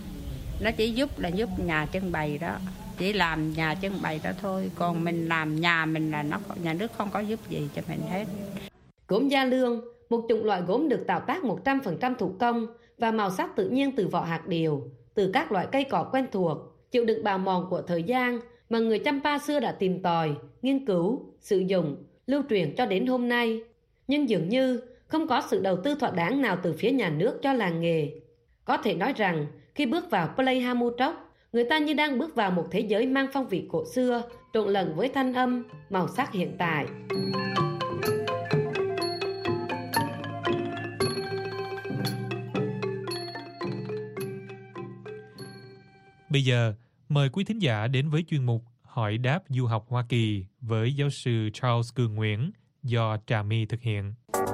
Nó chỉ giúp nhà trưng bày đó, chỉ làm nhà trưng bày đó thôi. Còn mình làm nhà mình là nhà nước không có giúp gì cho mình hết. Gốm Gia Lương, một chủng loại gốm được tạo tác 100% thủ công và màu sắc tự nhiên từ vỏ hạt điều, từ các loại cây cỏ quen thuộc, chịu đựng bào mòn của thời gian mà người Champa xưa đã tìm tòi, nghiên cứu, sử dụng, lưu truyền cho đến hôm nay. Nhưng dường như không có sự đầu tư thỏa đáng nào từ phía nhà nước cho làng nghề. Có thể nói rằng, khi bước vào Plei Hamutok, người ta như đang bước vào một thế giới mang phong vị cổ xưa, trộn lẫn với thanh âm, màu sắc hiện tại. Bây giờ, mời quý thính giả đến với chuyên mục Hỏi đáp du học Hoa Kỳ với giáo sư Charles Cường Nguyễn do Trà My thực hiện.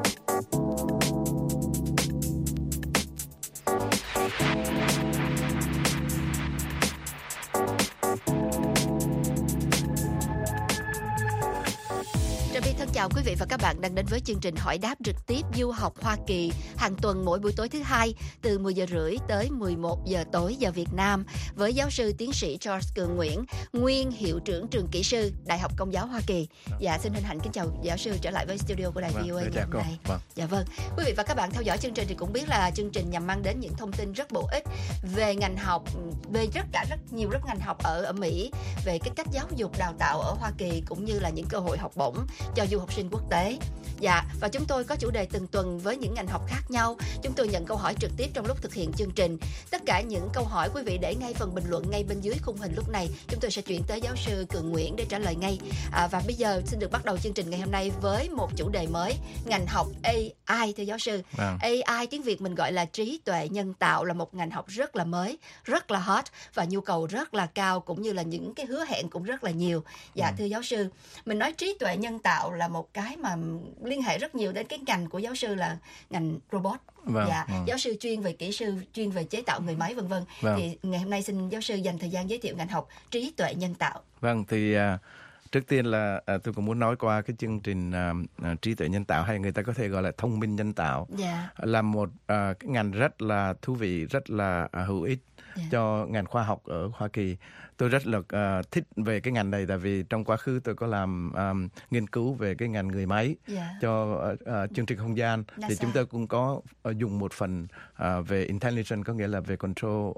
Thân chào quý vị và các bạn đang đến với chương trình hỏi đáp trực tiếp du học Hoa Kỳ hàng tuần mỗi buổi tối thứ Hai từ 10 giờ rưỡi tới 11 giờ tối giờ Việt Nam với giáo sư tiến sĩ Charles Cường Nguyễn, nguyên hiệu trưởng trường kỹ sư Đại học Công giáo Hoa Kỳ. Dạ, xin hân hạnh kính chào giáo sư trở lại với studio của đài VOA ngày hôm nay. Dạ vâng, quý vị và các bạn theo dõi chương trình thì cũng biết là chương trình nhằm mang đến những thông tin rất bổ ích về ngành học, về rất nhiều ngành học ở Mỹ, về cái cách giáo dục đào tạo ở Hoa Kỳ cũng như là những cơ hội học bổng cho du học sinh quốc tế. Dạ, và chúng tôi có chủ đề từng tuần với những ngành học khác nhau. Chúng tôi nhận câu hỏi trực tiếp trong lúc thực hiện chương trình. Tất cả những câu hỏi quý vị để ngay phần bình luận ngay bên dưới khung hình lúc này. Chúng tôi sẽ chuyển tới giáo sư Cường Nguyễn để trả lời ngay. Và bây giờ xin được bắt đầu chương trình ngày hôm nay với một chủ đề mới, ngành học AI thưa giáo sư. AI tiếng Việt mình gọi là trí tuệ nhân tạo, là một ngành học rất là mới, rất là hot và nhu cầu rất là cao, cũng như là những cái hứa hẹn cũng rất là nhiều. Dạ thưa giáo sư, mình nói trí tuệ nhân tạo là một cái mà liên hệ rất nhiều đến cái ngành của giáo sư là ngành robot. Giáo sư chuyên về kỹ sư, chuyên về chế tạo người máy vân vân. Thì ngày hôm nay xin giáo sư dành thời gian giới thiệu ngành học trí tuệ nhân tạo. Vâng, thì trước tiên là tôi cũng muốn nói qua cái chương trình trí tuệ nhân tạo, hay người ta có thể gọi là thông minh nhân tạo, là một cái ngành rất là thú vị, rất là hữu ích cho ngành khoa học ở Hoa Kỳ. Tôi rất là thích về cái ngành này, tại vì trong quá khứ tôi có làm nghiên cứu về cái ngành người máy cho chương trình không gian. Thì chúng tôi cũng có dùng một phần về intelligence, có nghĩa là về control,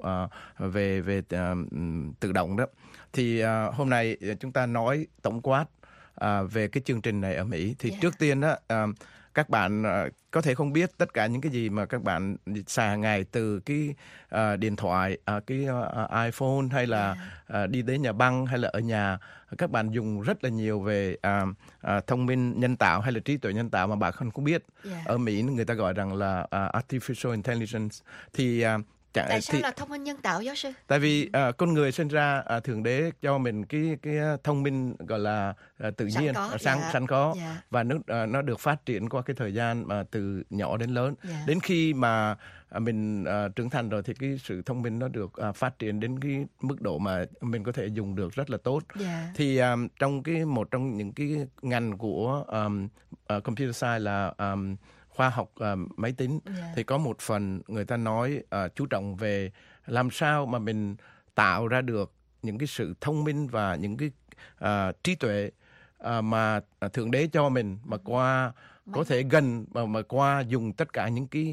về tự động đó. Thì hôm nay chúng ta nói tổng quát về cái chương trình này ở Mỹ. Thì trước tiên đó, các bạn có thể không biết tất cả những cái gì mà các bạn xài hàng ngày, từ cái điện thoại, cái iPhone, hay là đi đến nhà băng, hay là ở nhà các bạn dùng rất là nhiều về thông minh nhân tạo hay là trí tuệ nhân tạo mà bạn không biết. Ở Mỹ người ta gọi rằng là artificial intelligence. Thì tại sao là thông minh nhân tạo giáo sư? Tại vì con người sinh ra Thượng Đế cho mình cái thông minh gọi là tự nhiên, sẵn có, và nó được phát triển qua cái thời gian mà từ nhỏ đến lớn. Đến khi mà mình trưởng thành rồi thì cái sự thông minh nó được phát triển đến cái mức độ mà mình có thể dùng được rất là tốt. Thì trong một trong những cái ngành của computer science là khoa học máy tính, thì có một phần người ta nói chú trọng về làm sao mà mình tạo ra được những cái sự thông minh và những cái trí tuệ mà Thượng Đế cho mình, mà qua có thể gần mà qua dùng tất cả những cái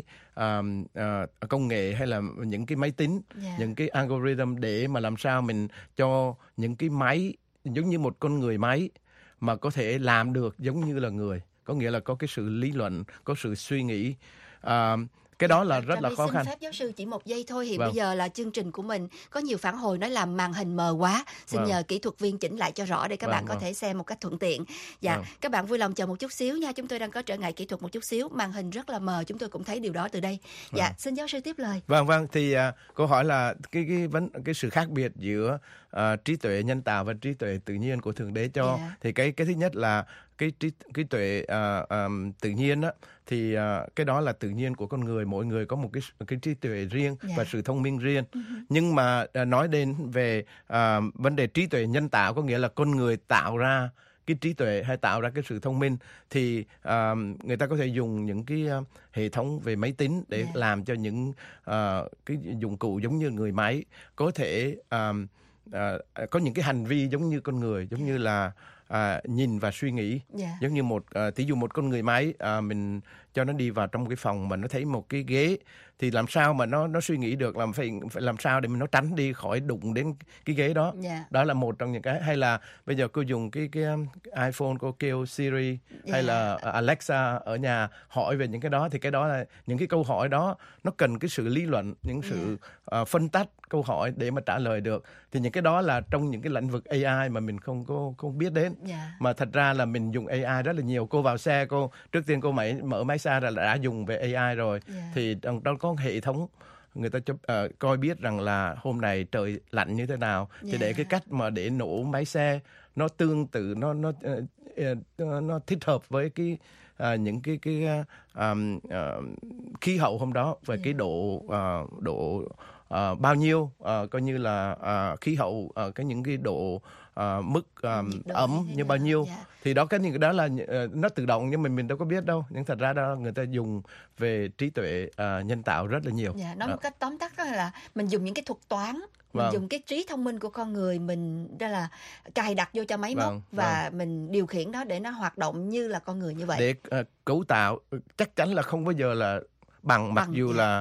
công nghệ hay là những cái máy tính, những cái algorithm, để mà làm sao mình cho những cái máy giống như một con người máy mà có thể làm được giống như là người. Có nghĩa là có cái sự lý luận, có sự suy nghĩ. Cái đó là rất là khó khăn. Xin phép giáo sư chỉ một giây thôi. Thì bây giờ là chương trình của mình có nhiều phản hồi nói là màn hình mờ quá. Xin nhờ kỹ thuật viên chỉnh lại cho rõ để các bạn có thể xem một cách thuận tiện. Các bạn vui lòng chờ một chút xíu nha. Chúng tôi đang có trở ngại kỹ thuật một chút xíu. Màn hình rất là mờ, chúng tôi cũng thấy điều đó từ đây. Xin giáo sư tiếp lời. Vâng, thì câu hỏi là cái sự khác biệt giữa trí tuệ nhân tạo và trí tuệ tự nhiên của Thượng Đế cho. Thì cái thứ nhất là cái trí tuệ tự nhiên á, thì cái đó là tự nhiên của con người. Mỗi người có một cái trí tuệ riêng và sự thông minh riêng. Nhưng mà nói đến về vấn đề trí tuệ nhân tạo, có nghĩa là con người tạo ra cái trí tuệ hay tạo ra cái sự thông minh thì người ta có thể dùng những cái hệ thống về máy tính để làm cho những cái dụng cụ giống như người máy có thể có những cái hành vi giống như con người, giống như là nhìn và suy nghĩ. Giống như thí dụ một con người máy, mình cho nó đi vào trong cái phòng mà nó thấy một cái ghế thì làm sao mà nó suy nghĩ được, phải làm sao để mình nó tránh đi khỏi đụng đến cái ghế đó. Đó là một trong những cái. Hay là bây giờ cô dùng cái iPhone, cô kêu Siri hay là Alexa ở nhà hỏi về những cái đó, thì cái đó là những cái câu hỏi đó nó cần cái sự lý luận, những sự phân tách câu hỏi để mà trả lời được. Thì những cái đó là trong những cái lĩnh vực AI mà mình không biết đến. Mà thật ra là mình dùng AI rất là nhiều. Cô vào xe, cô trước tiên cô mở máy xe ra là đã dùng về AI rồi. Thì đó có hệ thống người ta coi biết rằng là hôm nay trời lạnh như thế nào, thì để cái cách mà để nổ máy xe nó tương tự, nó thích hợp với cái những cái khí hậu hôm đó, về cái độ bao nhiêu, coi như là khí hậu, những cái độ mức ẩm như bao nhiêu. Thì đó, cái đó là nó tự động, nhưng mà mình đâu có biết đâu. Nhưng thật ra đó người ta dùng về trí tuệ nhân tạo rất là nhiều. Nói một cách tóm tắt đó là mình dùng những cái thuật toán, mình dùng cái trí thông minh của con người mình, đó là cài đặt vô cho máy móc và mình điều khiển nó để nó hoạt động như là con người như vậy. Để cấu tạo chắc chắn là không bao giờ là bằng mặc dù là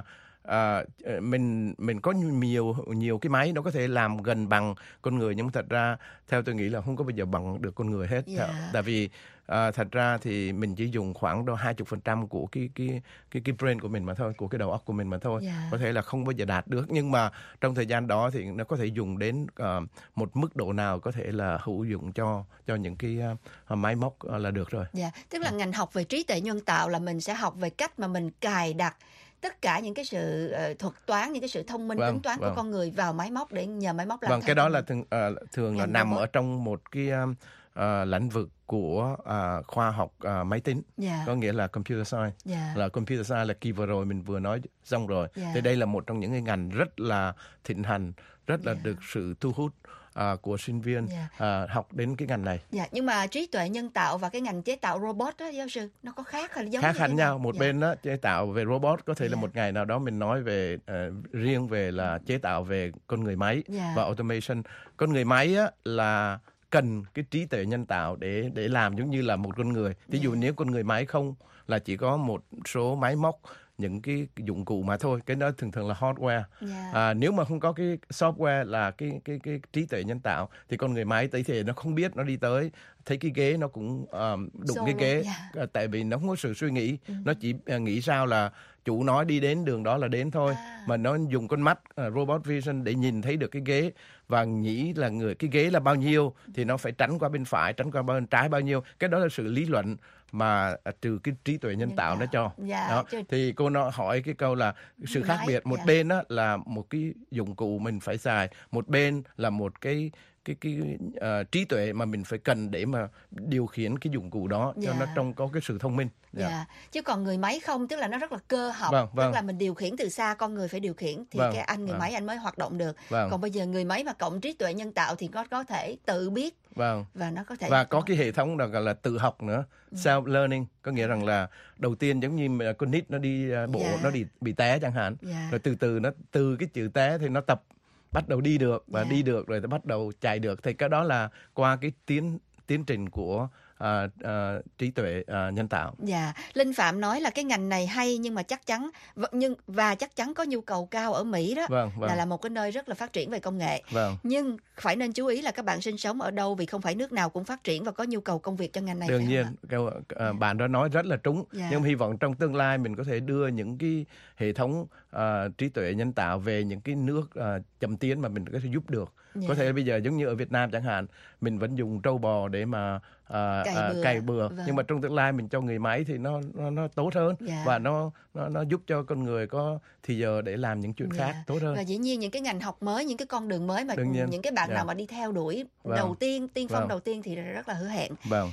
mình có nhiều cái máy nó có thể làm gần bằng con người, nhưng mà thật ra theo tôi nghĩ là không có bao giờ bằng được con người hết. Tại vì thật ra thì mình chỉ dùng khoảng 20% của cái brain của mình mà thôi, của cái đầu óc của mình mà thôi. Có thể là không bao giờ đạt được, nhưng mà trong thời gian đó thì nó có thể dùng đến một mức độ nào có thể là hữu dụng cho những cái máy móc là được rồi. Tức là ngành học về trí tuệ nhân tạo là mình sẽ học về cách mà mình cài đặt tất cả những cái sự thuật toán, những cái sự thông minh tính toán của con người vào máy móc để nhờ máy móc làm. Cái đó là thường là nằm ở trong một cái lĩnh vực của khoa học máy tính, có nghĩa là computer science. Là computer science là kỳ vừa rồi mình vừa nói xong rồi. Thì đây là một trong những cái ngành rất là thịnh hành, rất là được sự thu hút của sinh viên học đến cái ngành này. Nhưng mà trí tuệ nhân tạo và cái ngành chế tạo robot đó, giáo sư, nó có khác hay giống khác hẳn nhau. Một bên đó chế tạo về robot, có thể là một ngày nào đó mình nói về riêng về là chế tạo về con người máy và automation. Con người máy á, là cần cái trí tuệ nhân tạo để làm giống như là một con người. Ví dụ nếu con người máy không, là chỉ có một số máy móc, những cái dụng cụ mà thôi, cái đó thường là hardware. Nếu mà không có cái software là cái trí tuệ nhân tạo thì con người máy tới thì nó không biết, nó đi tới thấy cái ghế nó cũng đụng cái ghế, tại vì nó không có sự suy nghĩ, nó chỉ nghĩ sao là chủ nói đi đến đường đó là đến thôi. Mà nó dùng con mắt robot vision để nhìn thấy được cái ghế và nghĩ là cái ghế là bao nhiêu thì nó phải tránh qua bên phải, tránh qua bên trái bao nhiêu. Cái đó là sự lý luận mà trừ cái trí tuệ nhân tạo nó cho. Đó. Thì cô nó hỏi cái câu là sự khác biệt, một bên đó là một cái dụng cụ mình phải xài, một bên là một cái trí tuệ mà mình phải cần để mà điều khiển cái dụng cụ đó cho nó trông có cái sự thông minh. Chứ còn người máy không, tức là nó rất là cơ học, tức là mình điều khiển từ xa, con người phải điều khiển thì cái người máy anh mới hoạt động được. Còn bây giờ người máy mà cộng trí tuệ nhân tạo thì nó có thể tự biết và nó có thể có cái hệ thống gọi là tự học nữa, self learning, có nghĩa rằng là đầu tiên giống như con nít nó đi bộ, nó bị té chẳng hạn, rồi từ từ nó từ cái chữ té thì nó tập bắt đầu đi được và đi được rồi nó bắt đầu chạy được. Thì cái đó là qua cái tiến trình của trí tuệ nhân tạo. Linh Phạm nói là cái ngành này hay nhưng mà chắc chắn có nhu cầu cao ở Mỹ đó, là một cái nơi rất là phát triển về công nghệ. Nhưng phải nên chú ý là các bạn sinh sống ở đâu, vì không phải nước nào cũng phát triển và có nhu cầu công việc cho ngành này. Đương nhiên, bạn đó nói rất là trúng. Nhưng hy vọng trong tương lai mình có thể đưa những cái hệ thống trí tuệ nhân tạo về những cái nước chậm tiến mà mình có thể giúp được. Có thể bây giờ giống như ở Việt Nam chẳng hạn, mình vẫn dùng trâu bò để mà cày bừa. Nhưng mà trong tương lai mình cho người máy thì nó tốt hơn và nó giúp cho con người có thì giờ để làm những chuyện khác tốt hơn. Và dĩ nhiên những cái ngành học mới, những cái con đường mới mà những cái bạn nào mà đi theo đuổi đầu tiên, tiên phong đầu tiên thì rất là hứa hẹn.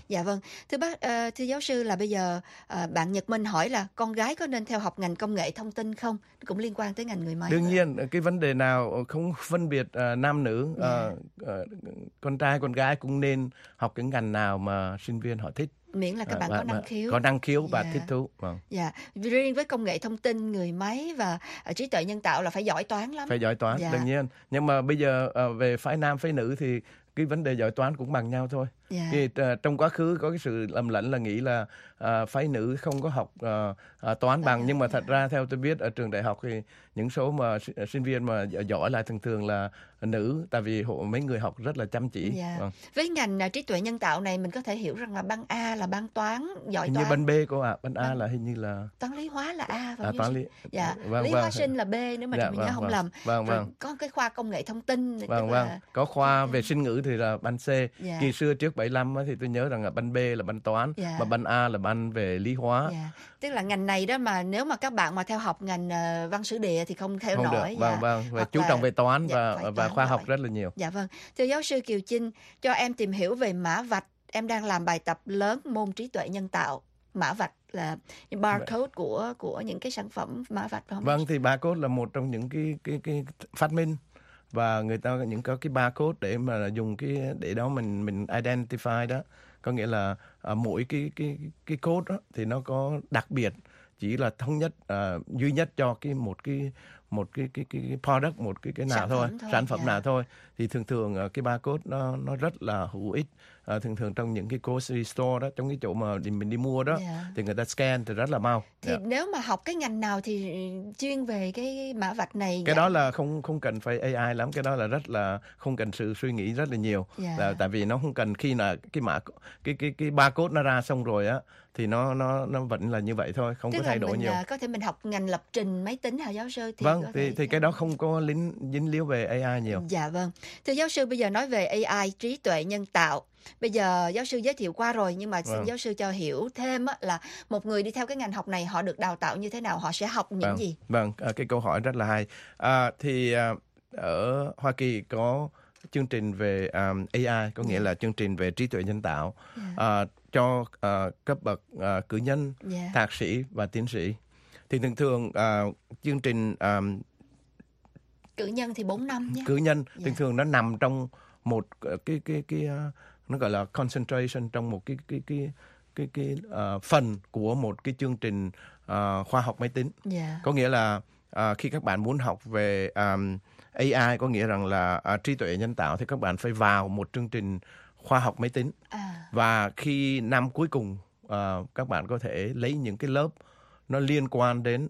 Thưa giáo sư, là bây giờ bạn Nhật Minh hỏi là con gái có nên theo học ngành công nghệ thông tin không? Cũng liên quan tới ngành người máy. Đương nhiên, cái vấn đề nào không phân biệt nam nữ, con trai con gái cũng nên học cái ngành nào mà mà sinh viên họ thích. Miễn là các bạn có năng khiếu. Có năng khiếu và thích thú. Dạ. Riêng với công nghệ thông tin, người máy và trí tuệ nhân tạo là phải giỏi toán lắm. Phải giỏi toán, đương nhiên. Nhưng mà bây giờ về phái nam phái nữ thì cái vấn đề giỏi toán cũng bằng nhau thôi. Thì, trong quá khứ có cái sự lầm lẫn là nghĩ là phái nữ không có học toán bằng, nhưng mà thật ra theo tôi biết ở trường đại học thì những số mà sinh viên mà giỏi là thường là nữ, tại vì mấy người học rất là chăm chỉ. Với ngành trí tuệ nhân tạo này mình có thể hiểu rằng là ban A là ban toán giỏi hình toán. Như ban B cô ạ, ban A là hình như là toán lý hóa là A, toán lý. Lý hóa sinh là B nếu mà mình nhớ không lầm. Có cái khoa công nghệ thông tin. Có khoa về sinh ngữ thì là ban C. Kỳ xưa trước 75 thì tôi nhớ rằng là ban B là ban toán, mà ban A là ban về lý hóa. Tức là ngành này đó mà nếu mà các bạn mà theo học ngành văn sử địa thì không theo nổi. Và chú trọng về toán và khoa học rất là nhiều. Dạ vâng. Thưa giáo sư Kiều Chinh, cho em tìm hiểu về mã vạch. Em đang làm bài tập lớn môn trí tuệ nhân tạo. Mã vạch là barcode của những cái sản phẩm mã vạch phải không? Vâng, thì barcode là một trong những cái phát minh, và người ta những có cái barcode để mà dùng để đó mình identify đó, có nghĩa là mỗi cái code đó thì nó có đặc biệt, chỉ là thống nhất duy nhất cho một cái product, một cái nào thôi, sản phẩm nào thôi. Thì thường cái barcode nó rất là hữu ích. Thường trong những cái grocery store đó, trong cái chỗ mà mình đi mua đó, thì người ta scan thì rất là mau. Thì nếu mà học cái ngành nào thì chuyên về cái mã vạch này? Cái đó là không cần phải AI lắm, cái đó là rất là không cần sự suy nghĩ rất là nhiều. Là tại vì nó không cần, khi là cái barcode nó ra xong rồi á thì nó vẫn là như vậy thôi, không có thay đổi nhiều. Có thể mình học ngành lập trình máy tính hả giáo sư? Thì cái đó không có dính líu về AI nhiều. Dạ vâng. Thưa giáo sư, bây giờ nói về AI, trí tuệ nhân tạo. Bây giờ giáo sư giới thiệu qua rồi, nhưng mà xin giáo sư cho hiểu thêm là một người đi theo cái ngành học này họ được đào tạo như thế nào, họ sẽ học những gì? Cái câu hỏi rất là hay. Thì ở Hoa Kỳ có chương trình về AI, có nghĩa là chương trình về trí tuệ nhân tạo cho cấp bậc cử nhân, thạc sĩ và tiến sĩ. Thì thường chương trình cử nhân thì 4 năm nhé. Cử nhân thường nó nằm trong một cái nó gọi là concentration, trong một cái phần của một cái chương trình khoa học máy tính. Có nghĩa là khi các bạn muốn học về AI, có nghĩa rằng là trí tuệ nhân tạo, thì các bạn phải vào một chương trình khoa học máy tính. Và khi năm cuối cùng các bạn có thể lấy những cái lớp nó liên quan đến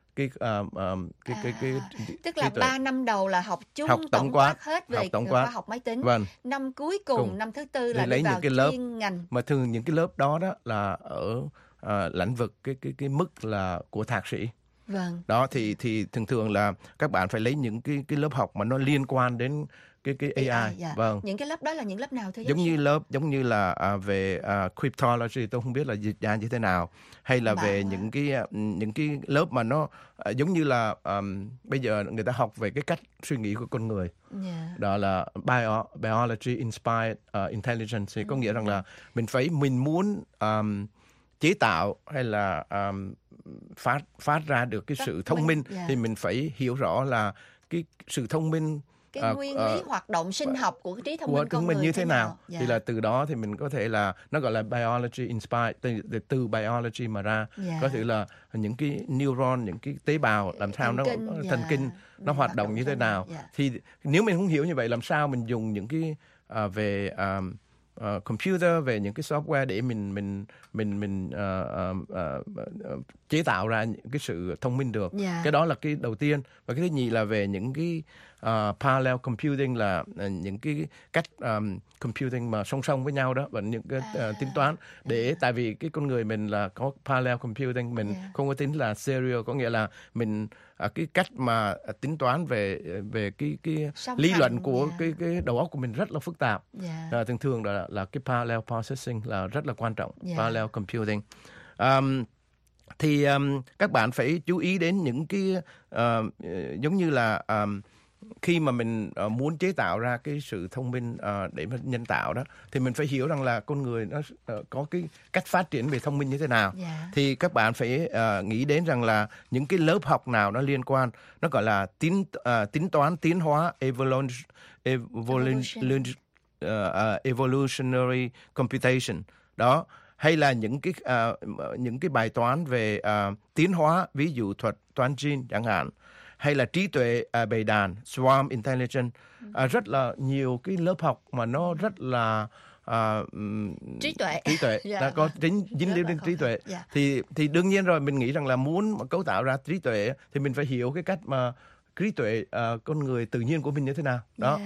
tức là 3 năm đầu là học chung tổng quát hết về khoa học máy tính. Năm cuối cùng, năm thứ tư là đi vào chuyên ngành. Mà thường những cái lớp đó là ở lĩnh vực cái mức là của thạc sĩ. Đó thì thường là các bạn phải lấy những cái lớp học mà nó liên quan đến cái AI. Những cái lớp đó là những lớp nào thưa giáo sư? Giống như là về cryptology, tôi không biết là dịch ra như thế nào, hay là về những cái lớp mà nó giống như là bây giờ người ta học về cái cách suy nghĩ của con người. Đó là biology inspired intelligence, có nghĩa rằng là mình muốn chế tạo hay là phát ra được cái sự thông minh, thì mình phải hiểu rõ là cái sự thông minh, cái nguyên lý hoạt động sinh học của trí thông minh con người như thế nào. Thì là từ đó thì mình có thể là nó gọi là biology inspired, từ biology mà ra. Có thể là những cái neuron, những cái tế bào làm sao nó thần kinh nó hoạt động như thế nào. Thì nếu mình không hiểu như vậy, làm sao mình dùng những cái về computer, về những cái software để mình chế tạo ra những cái sự thông minh được. Cái đó là cái đầu tiên. Và cái thứ nhì là về những cái parallel computing, là những cái cách computing mà song song với nhau đó, và những cái tính toán để, tại vì cái con người mình là có parallel computing, mình không có tính là serial, có nghĩa là mình cái cách mà tính toán về cái lý luận của cái đầu óc của mình rất là phức tạp. Thường là cái parallel processing là rất là quan trọng. Parallel computing. Thì các bạn phải chú ý đến những cái giống như là khi mà mình muốn chế tạo ra cái sự thông minh để mà nhân tạo đó, thì mình phải hiểu rằng là con người nó có cái cách phát triển về thông minh như thế nào. Thì các bạn phải nghĩ đến rằng là những cái lớp học nào nó liên quan, nó gọi là tính toán tiến hóa evolutionary computation đó, hay là những cái bài toán về tiến hóa, ví dụ thuật toán gene chẳng hạn, hay là trí tuệ bầy đàn, swarm intelligence, rất là nhiều cái lớp học mà nó rất là trí tuệ đã có dính líu đến trí tuệ. Thì đương nhiên rồi, mình nghĩ rằng là muốn cấu tạo ra trí tuệ thì mình phải hiểu cái cách mà trí tuệ con người tự nhiên của mình như thế nào đó.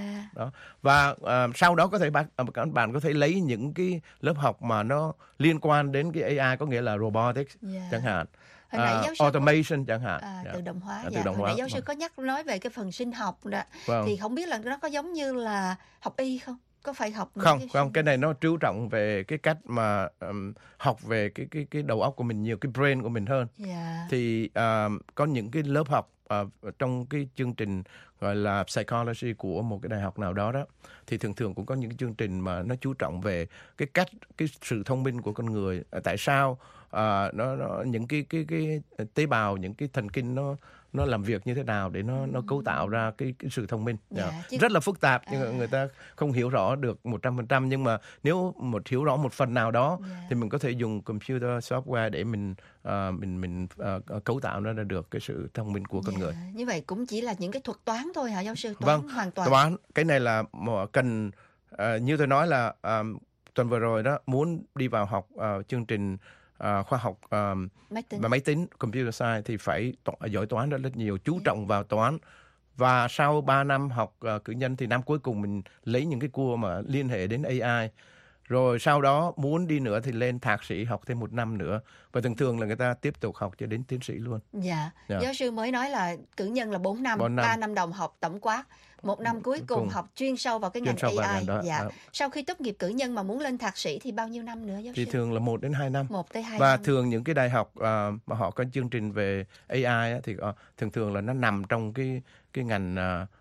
Và sau đó có thể các bạn có thể lấy những cái lớp học mà nó liên quan đến cái AI, có nghĩa là robotics chẳng hạn, automation chẳng hạn, tự động hóa. Hồi nãy giáo sư có nói về cái phần sinh học đó, thì không biết là nó có giống như là học y không? Có phải học không, cái này nó chú trọng về cái cách mà học về cái đầu óc của mình, nhiều cái brain của mình hơn. Thì có những cái lớp học trong cái chương trình gọi là psychology của một cái đại học nào đó thì thường cũng có những cái chương trình mà nó chú trọng về cái sự thông minh của con người, tại sao nó những cái tế bào, những cái thần kinh nó làm việc như thế nào để nó cấu tạo ra cái sự thông minh. Rất là phức tạp, nhưng người ta không hiểu rõ được 100%, nhưng mà nếu hiểu rõ một phần nào đó thì mình có thể dùng computer software để mình cấu tạo ra được cái sự thông minh của con người. Như vậy cũng chỉ là những cái thuật toán thôi hả giáo sư? Hoàn toàn toán, cái này là cần như tôi nói là tuần vừa rồi đó, muốn đi vào học chương trình khoa học máy tính computer science thì phải giỏi toán rất nhiều, chú trọng vào toán. Và sau 3 năm học cử nhân thì năm cuối cùng mình lấy những cái cua mà liên hệ đến AI. Rồi sau đó muốn đi nữa thì lên thạc sĩ học thêm 1 năm nữa. Và thường là người ta tiếp tục học cho đến tiến sĩ luôn. Giáo sư mới nói là cử nhân là 4 năm, 3 năm đầu học tổng quát, 1 năm cuối cùng học chuyên sâu vào cái ngành AI. Sau khi tốt nghiệp cử nhân mà muốn lên thạc sĩ thì bao nhiêu năm nữa giáo sư? Thì thường là 1 đến 2 năm. 1 tới 2 và năm. Thường những cái đại học mà họ có chương trình về AI thì thường là nó nằm trong cái ngành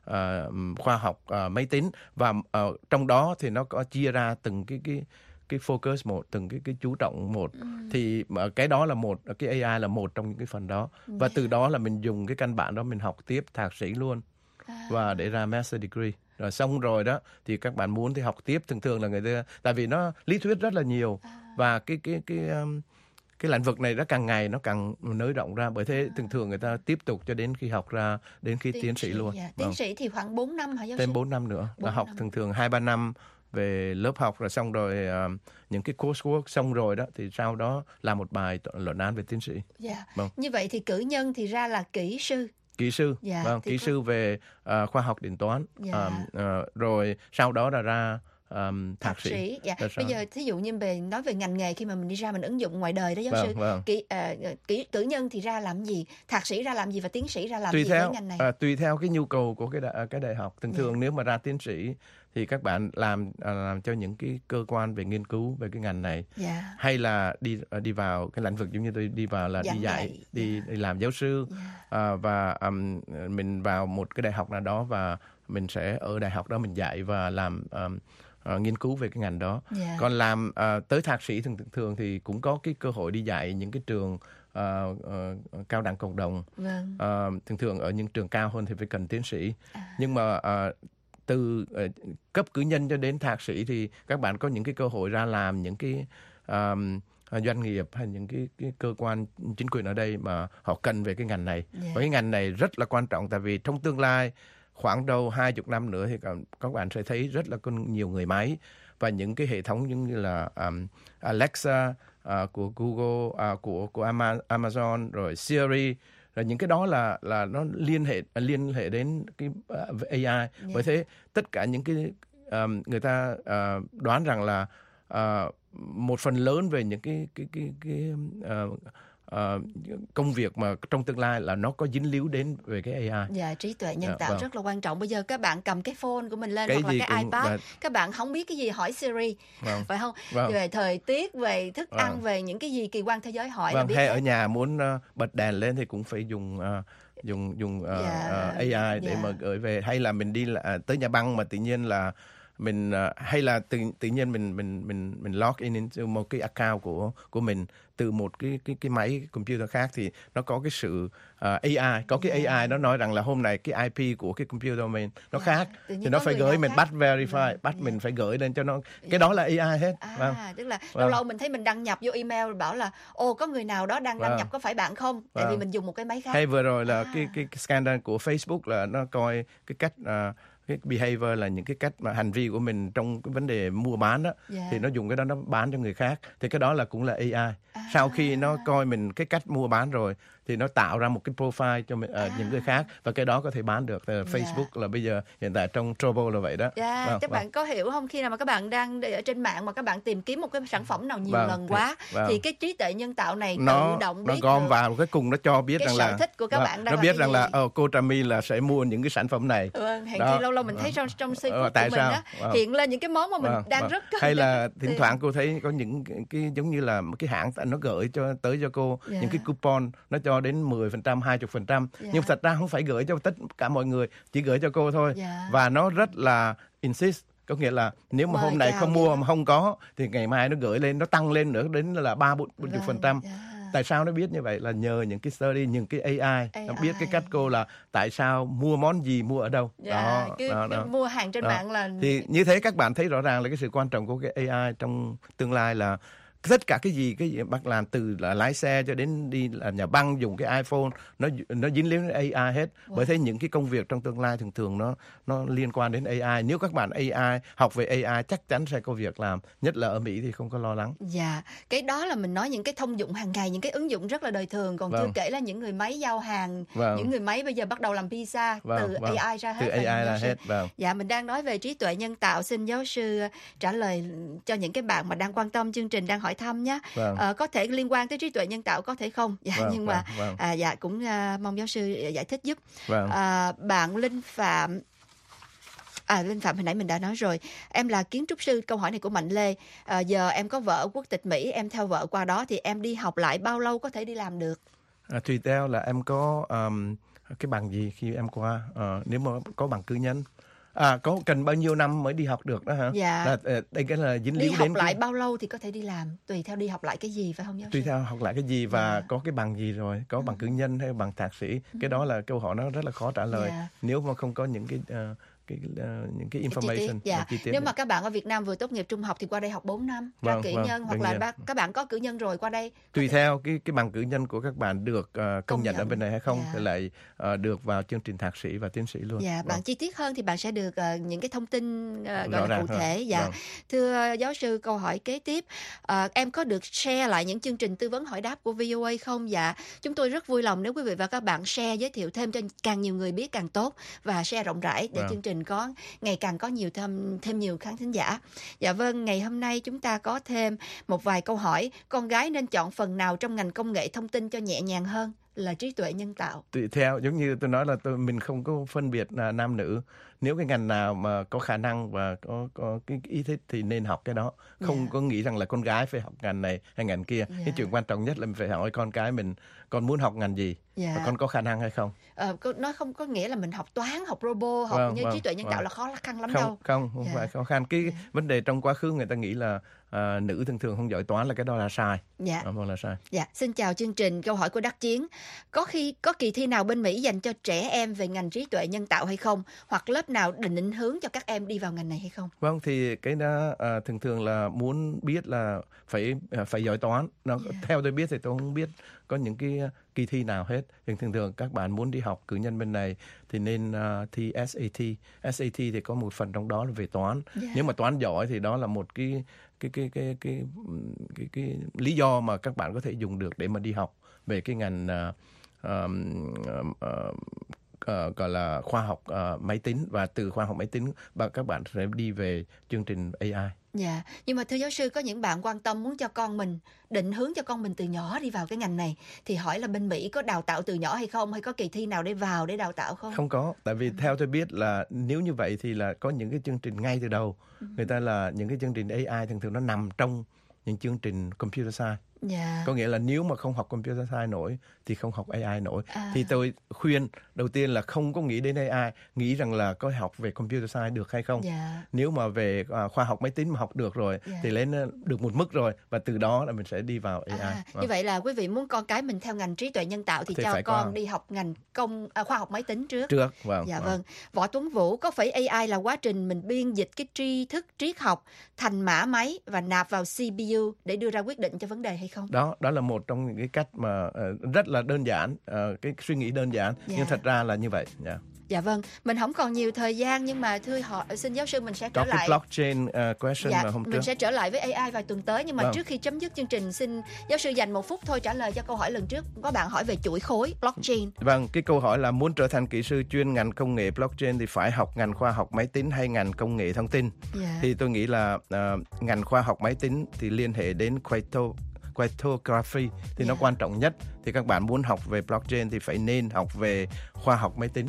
khoa học máy tính, và trong đó thì nó có chia ra từng cái focus một, từng cái chú trọng một. Thì cái đó là cái AI là một trong những cái phần đó. Và từ đó là mình dùng cái căn bản đó mình học tiếp thạc sĩ luôn, và để ra master degree. Rồi xong rồi đó thì các bạn muốn thì học tiếp, thường là người ta, tại vì nó lý thuyết rất là nhiều, và cái lĩnh vực này nó càng ngày nó càng nới rộng ra, bởi thế thường người ta tiếp tục cho đến khi học ra, đến khi tiến sĩ luôn. Tiến sĩ thì khoảng 4 năm hả giáo sư? Thêm 4 năm nữa. Là học thường 2-3 năm về lớp học, rồi xong rồi những cái coursework xong rồi đó thì sau đó làm một bài luận án về tiến sĩ. Như vậy thì cử nhân thì ra là kỹ sư. Kỹ sư về khoa học điện toán. Rồi sau đó là ra thạc sĩ. Bây giờ thí dụ như nói về ngành nghề khi mà mình đi ra mình ứng dụng ngoài đời đó giáo sư. Cử nhân thì ra làm gì, thạc sĩ ra làm gì và tiến sĩ ra làm gì với ngành này? Tùy theo cái nhu cầu của cái đại học. Thường nếu mà ra tiến sĩ thì các bạn làm cho những cái cơ quan về nghiên cứu về cái ngành này, hay là đi vào cái lĩnh vực giống như tôi đi vào là đi dạy, đi làm giáo sư, và mình vào một cái đại học nào đó và mình sẽ ở đại học đó mình dạy và làm nghiên cứu về cái ngành đó. Còn làm tới thạc sĩ thường thì cũng có cái cơ hội đi dạy những cái trường cao đẳng cộng đồng. Thường ở những trường cao hơn thì phải cần tiến sĩ. Nhưng mà từ cấp cử nhân cho đến thạc sĩ thì các bạn có những cái cơ hội ra làm những cái doanh nghiệp hay những cái cơ quan chính quyền ở đây mà họ cần về cái ngành này. Và cái ngành này rất là quan trọng, tại vì trong tương lai khoảng đâu 20 năm nữa thì các bạn sẽ thấy rất là có nhiều người máy và những cái hệ thống giống như là Alexa của Google, của Amazon, rồi Siri, rồi những cái đó là nó liên hệ đến cái AI. Bởi thế tất cả những cái người ta đoán rằng là một phần lớn về những cái công việc mà trong tương lai là nó có dính líu đến về cái AI. Trí tuệ nhân tạo rất là quan trọng. Bây giờ các bạn cầm cái phone của mình lên hoặc là cái iPad, các bạn không biết cái gì hỏi Siri, phải không? Về thời tiết, về thức ăn, về những cái gì kỳ quan thế giới hỏi là biết. Hay ở nhà muốn bật đèn lên thì cũng phải dùng AI để mà gửi về, hay là mình đi tới nhà băng mà tự nhiên là mình hay là tự nhiên mình log in into một cái account của mình từ một cái máy computer khác, thì nó có cái sự AI, có cái AI nó nói rằng là hôm nay cái IP của cái computer mình nó khác, thì nó phải gửi mình bắt verify, bắt mình phải gửi lên cho nó, cái đó là AI hết. Tức là lâu lâu mình thấy mình đăng nhập vô email bảo là có người nào đó đang đăng nhập, có phải bạn không? Tại vì mình dùng một cái máy khác. Hay vừa rồi là cái scandal của Facebook là nó coi cái cách cái behavior là những cái cách mà hành vi của mình trong cái vấn đề mua bán đó, thì nó dùng cái đó nó bán cho người khác, thì cái đó là cũng là AI. Sau khi nó coi mình cái cách mua bán rồi thì nó tạo ra một cái profile cho mình, những người khác, và cái đó có thể bán được. Facebook là bây giờ hiện tại trong trouble là vậy đó. Các bạn có hiểu không, khi nào mà các bạn đang ở trên mạng mà các bạn tìm kiếm một cái sản phẩm nào nhiều lần quá thì cái trí tuệ nhân tạo này tự động biết nó gom vào, cái cùng nó cho biết rằng là sở thích của các bạn đang nó biết rằng là cô Trà My là sẽ mua những cái sản phẩm này. Hèn chi lâu lâu mình thấy trong Facebook của mình đó hiện lên những cái món mà mình đang rất hay là thỉnh thoảng cô thấy có những cái giống như là một cái hãng nó gửi tới cho cô những cái coupon, nó cho đến 10%, 20%, nhưng thật ra không phải gửi cho tất cả mọi người, chỉ gửi cho cô thôi. Và nó rất là insist, có nghĩa là nếu mà hôm nay không mua mà không có thì ngày mai nó gửi lên, nó tăng lên nữa đến là 30-40%. Tại sao nó biết như vậy? Là nhờ những cái study, những cái AI nó biết cái cách cô là tại sao mua món gì, mua ở đâu. Đó. Mua hàng trên mạng là thì như thế các bạn thấy rõ ràng là cái sự quan trọng của cái AI trong tương lai là tất cả cái gì bác làm, từ là lái xe cho đến đi là nhà băng, dùng cái iPhone, nó dính líu đến AI hết. Bởi thế những cái công việc trong tương lai thường nó liên quan đến AI. Nếu các bạn học về AI chắc chắn sẽ có việc làm, nhất là ở Mỹ thì không có lo lắng. Cái đó là mình nói những cái thông dụng hàng ngày, những cái ứng dụng rất là đời thường, còn chưa kể là những người máy giao hàng, những người máy bây giờ bắt đầu làm pizza từ AI ra hết. Từ AI ra hết. Mình đang nói về trí tuệ nhân tạo. Xin giáo sư trả lời cho những cái bạn mà đang quan tâm chương trình, đang hỏi thăm nhé. Có thể liên quan tới trí tuệ nhân tạo, có thể không. Nhưng mà cũng mong giáo sư giải thích giúp. Bạn Linh Phạm hồi nãy mình đã nói rồi, em là kiến trúc sư. Câu hỏi này của Mạnh Lê. Giờ em có vợ quốc tịch Mỹ, em theo vợ qua đó thì em đi học lại bao lâu có thể đi làm được? Tùy theo là em có cái bằng gì khi em qua. Nếu mà có bằng cử nhân, có cần bao nhiêu năm mới đi học được đó hả? Đây cái là dính líu đến học lại bao lâu thì có thể đi làm, tùy theo đi học lại cái gì, phải không giáo sư? Tùy theo học lại cái gì và có cái bằng gì rồi, có bằng cử nhân hay bằng thạc sĩ. Cái đó là câu hỏi nó rất là khó trả lời nếu mà không có những cái những cái information chi tiết. Nếu mà các bạn ở Việt Nam vừa tốt nghiệp trung học thì qua đây học 4 năm ra cử nhân, hoặc là các bạn có cử nhân rồi qua đây. Tùy theo cái bằng cử nhân của các bạn được công nhận ở bên này hay không thì lại được vào chương trình thạc sĩ và tiến sĩ luôn. Bạn chi tiết hơn thì bạn sẽ được những cái thông tin gọi là cụ thể. Thưa giáo sư, câu hỏi kế tiếp, em có được share lại những chương trình tư vấn hỏi đáp của VOA không? Chúng tôi rất vui lòng nếu quý vị và các bạn share, giới thiệu thêm cho càng nhiều người biết càng tốt, và share rộng rãi để chương trình có ngày càng có nhiều thêm nhiều khán thính giả. Ngày hôm nay chúng ta có thêm một vài câu hỏi. Con gái nên chọn phần nào trong ngành công nghệ thông tin cho nhẹ nhàng hơn? Là trí tuệ nhân tạo. Tùy theo, giống như tôi nói là mình không có phân biệt là nam nữ. Nếu cái ngành nào mà có khả năng và có cái ý thích thì nên học cái đó. Không có nghĩ rằng là con gái phải học ngành này hay ngành kia. Cái chuyện quan trọng nhất là mình phải hỏi con cái mình, con muốn học ngành gì và con có khả năng hay không. Nó không có nghĩa là mình học toán, học robot, học như trí tuệ nhân tạo là khó khăn lắm đâu. Không phải khó khăn. Cái vấn đề trong quá khứ người ta nghĩ là nữ thường không giỏi toán, là cái đó là sai. Là sai. Xin chào chương trình. Câu hỏi của Đắc Chiến. Có kỳ thi nào bên Mỹ dành cho trẻ em về ngành trí tuệ nhân tạo hay không? Hoặc lớp nào định hướng cho các em đi vào ngành này hay không? Vâng, thì cái đó thường là muốn biết là phải giỏi toán. Theo tôi biết thì tôi không biết có những cái kỳ thi nào hết. Thường các bạn muốn đi học cử nhân bên này thì nên thi SAT. SAT thì có một phần trong đó là về toán. Nếu mà toán giỏi thì đó là một cái lý do mà các bạn có thể dùng được để mà đi học về cái ngành gọi là khoa học máy tính, và từ khoa học máy tính các bạn sẽ đi về chương trình AI. Nhưng mà thưa giáo sư, có những bạn quan tâm muốn cho con mình, định hướng cho con mình từ nhỏ đi vào cái ngành này, thì hỏi là bên Mỹ có đào tạo từ nhỏ hay không, hay có kỳ thi nào để đào tạo không? Không có, tại vì theo tôi biết là nếu như vậy thì là có những cái chương trình ngay từ đầu. Người ta là những cái chương trình AI thường nó nằm trong những chương trình computer science. Có nghĩa là nếu mà không học computer science nổi thì không học AI nổi. Thì tôi khuyên đầu tiên là không có nghĩ đến AI, nghĩ rằng là có học về computer science được hay không. Nếu mà về khoa học máy tính mà học được rồi thì lên được một mức rồi, và từ đó là mình sẽ đi vào AI. Như vậy là quý vị muốn con cái mình theo ngành trí tuệ nhân tạo thì cho con đi học ngành khoa học máy tính trước. Vâng. Võ Tuấn Vũ, có phải AI là quá trình mình biên dịch cái tri thức triết học thành mã máy và nạp vào CPU để đưa ra quyết định cho vấn đề hay không? Đó là một trong những cái cách mà rất là đơn giản, cái suy nghĩ đơn giản, nhưng thật ra là như vậy. Dạ vâng, mình không còn nhiều thời gian, nhưng mà xin giáo sư, mình sẽ trở lại cái blockchain question mà hôm trước. Mình sẽ trở lại với AI vài tuần tới, nhưng mà trước khi chấm dứt chương trình, xin giáo sư dành 1 phút thôi trả lời cho câu hỏi lần trước. Có bạn hỏi về chuỗi khối blockchain. Vâng, cái câu hỏi là muốn trở thành kỹ sư chuyên ngành công nghệ blockchain thì phải học ngành khoa học máy tính hay ngành công nghệ thông tin? Thì tôi nghĩ là ngành khoa học máy tính thì liên hệ đến cryptography thì nó quan trọng nhất. Thì các bạn muốn học về blockchain thì phải nên học về khoa học máy tính.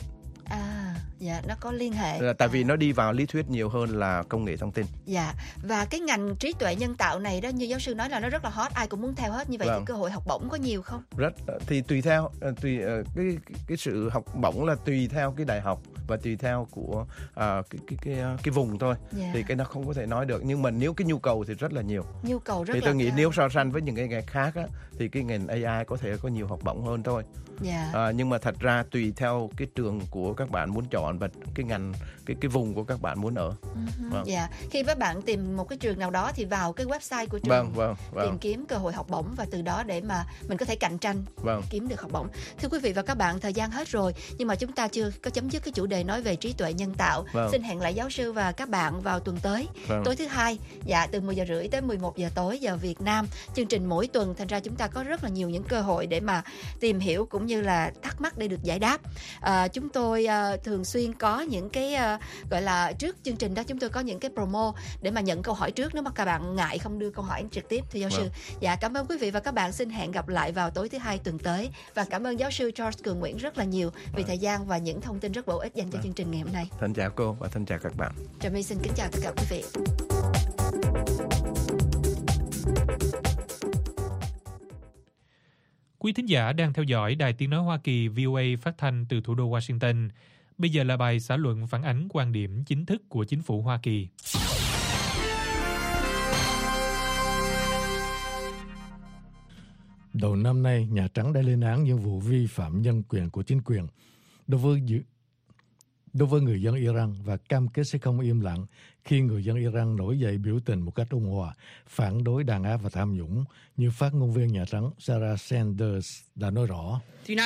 Nó có liên hệ. Tại vì nó đi vào lý thuyết nhiều hơn là công nghệ thông tin. Và cái ngành trí tuệ nhân tạo này đó, như giáo sư nói là nó rất là hot, ai cũng muốn theo hết. Như vậy thì cơ hội học bổng có nhiều không? Thì tùy theo cái sự học bổng là tùy theo cái đại học và tùy theo của cái vùng thôi. Thì cái nó không có thể nói được, nhưng mà nếu cái nhu cầu thì rất là nhiều. Thì tôi nghĩ nếu so sánh với những cái ngành khác á, thì cái ngành AI có thể có nhiều học bổng hơn thôi. Nhưng mà thật ra tùy theo cái trường của các bạn muốn chọn và cái ngành cái vùng của các bạn muốn ở. Khi các bạn tìm một cái trường nào đó thì vào cái website của trường, tìm kiếm cơ hội học bổng, và từ đó để mà mình có thể cạnh tranh kiếm được học bổng. Thưa quý vị và các bạn, thời gian hết rồi, nhưng mà chúng ta chưa có chấm dứt cái chủ đề nói về trí tuệ nhân tạo. Xin hẹn lại giáo sư và các bạn vào tuần tới, tối thứ Hai, từ 10:30 tới 11 giờ tối giờ Việt Nam. Chương trình mỗi tuần, thành ra chúng ta có rất là nhiều những cơ hội để mà tìm hiểu cũng như là thắc mắc để được giải đáp. Chúng tôi thường xuyên có những cái gọi là trước chương trình đó chúng tôi có những cái promo để mà nhận câu hỏi trước, nếu mà các bạn ngại không đưa câu hỏi trực tiếp thì giáo sư. Cảm ơn quý vị và các bạn, xin hẹn gặp lại vào tối thứ Hai tuần tới, và cảm ơn giáo sư George Cường Nguyễn rất là nhiều vì thời gian và những thông tin rất bổ ích dành cho chương trình ngày hôm nay. Thân chào cô và thân chào các bạn. Trà My xin kính chào tất cả quý vị. Quý thính giả đang theo dõi Đài Tiếng nói Hoa Kỳ VOA phát thanh từ thủ đô Washington. Bây giờ là bài xã luận phản ánh quan điểm chính thức của chính phủ Hoa Kỳ. Đầu năm nay, Nhà Trắng đã lên án những vụ vi phạm nhân quyền của chính quyền đối với người dân Iran và cam kết sẽ không im lặng khi người dân Iran nổi dậy biểu tình một cách ôn hòa, phản đối đàn áp và tham nhũng, như phát ngôn viên Nhà Trắng Sarah Sanders đã nói rõ.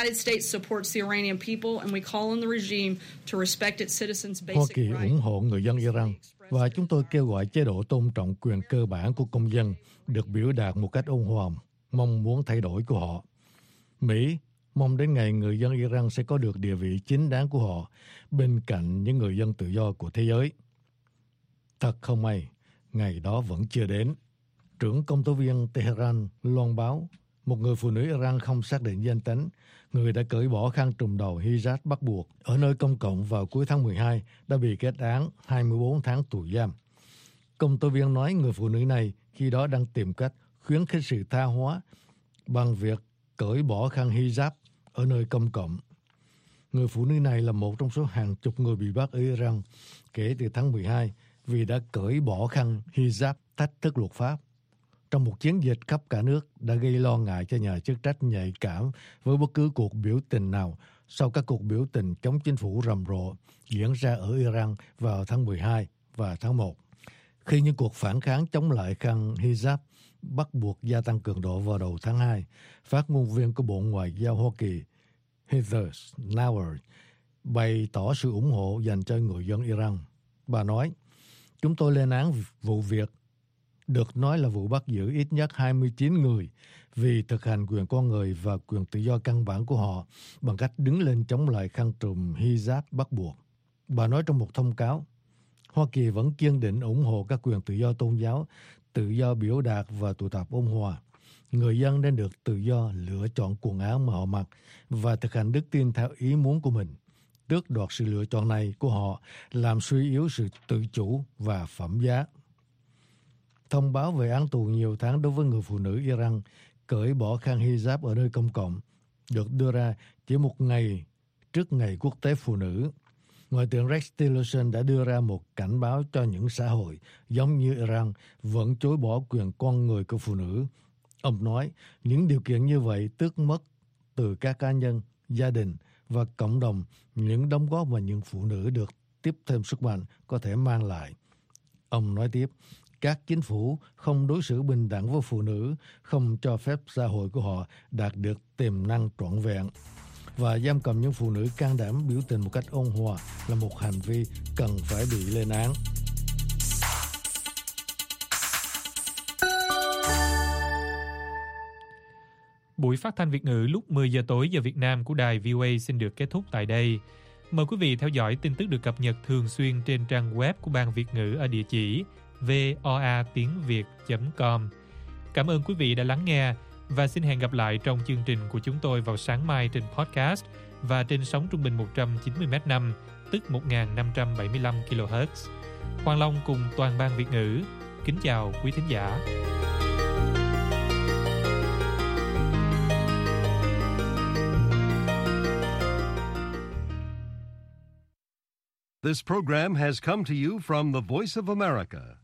Hoa Kỳ ủng hộ người dân Iran và chúng tôi kêu gọi chế độ tôn trọng quyền cơ bản của công dân được biểu đạt một cách ôn hòa, mong muốn thay đổi của họ. Mỹ mong đến ngày người dân Iran sẽ có được địa vị chính đáng của họ bên cạnh những người dân tự do của thế giới. Thật không may, ngày đó vẫn chưa đến. Trưởng công tố viên Tehran loan báo một người phụ nữ Iran không xác định danh tính, người đã cởi bỏ khăn trùm đầu hijab bắt buộc ở nơi công cộng vào cuối tháng 12 đã bị kết án 24 tháng tù giam. Công tố viên nói người phụ nữ này khi đó đang tìm cách khuyến khích sự tha hóa bằng việc cởi bỏ khăn hijab ở nơi công cộng. Người phụ nữ này là một trong số hàng chục người bị bắt ở Iran kể từ tháng 12 vì đã cởi bỏ khăn hijab thách thức luật pháp. Trong một chiến dịch khắp cả nước đã gây lo ngại cho nhà chức trách nhạy cảm với bất cứ cuộc biểu tình nào sau các cuộc biểu tình chống chính phủ rầm rộ diễn ra ở Iran vào tháng 12 và tháng 1. Khi những cuộc phản kháng chống lại khăn hijab bắt buộc gia tăng cường độ vào đầu tháng 2, phát ngôn viên của Bộ Ngoại giao Hoa Kỳ Heather Nauert bày tỏ sự ủng hộ dành cho người dân Iran. Bà nói, chúng tôi lên án vụ việc được nói là vụ bắt giữ ít nhất 29 người vì thực hành quyền con người và quyền tự do căn bản của họ bằng cách đứng lên chống lại khăn trùm hijab bắt buộc. Bà nói trong một thông cáo, Hoa Kỳ vẫn kiên định ủng hộ các quyền tự do tôn giáo, tự do biểu đạt và tụ tập ôn hòa. Người dân nên được tự do lựa chọn quần áo mà họ mặc và thực hành đức tin theo ý muốn của mình. Tước đoạt sự lựa chọn này của họ làm suy yếu sự tự chủ và phẩm giá. Thông báo về án tù nhiều tháng đối với người phụ nữ Iran cởi bỏ khăn hijab ở nơi công cộng được đưa ra chỉ một ngày trước Ngày Quốc tế Phụ nữ. Ngoại trưởng Rex Tillerson đã đưa ra một cảnh báo cho những xã hội giống như Iran vẫn chối bỏ quyền con người của phụ nữ. Ông nói những điều kiện như vậy tước mất từ các cá nhân, gia đình và cộng đồng những đóng góp mà những phụ nữ được tiếp thêm sức mạnh có thể mang lại. Ông nói tiếp, các chính phủ không đối xử bình đẳng với phụ nữ, không cho phép xã hội của họ đạt được tiềm năng trọn vẹn. Và giam cầm những phụ nữ can đảm biểu tình một cách ôn hòa là một hành vi cần phải bị lên án. Buổi phát thanh Việt ngữ lúc 10 giờ tối giờ Việt Nam của đài VOA xin được kết thúc tại đây. Mời quý vị theo dõi tin tức được cập nhật thường xuyên trên trang web của Ban Việt ngữ ở địa chỉ voatiengviet.com. Cảm ơn quý vị đã lắng nghe và xin hẹn gặp lại trong chương trình của chúng tôi vào sáng mai trên podcast và trên sóng trung bình 190m5, tức 1575 kHz. Quang Long cùng toàn ban Việt ngữ kính chào quý thính giả. This program has come to you from the Voice of America,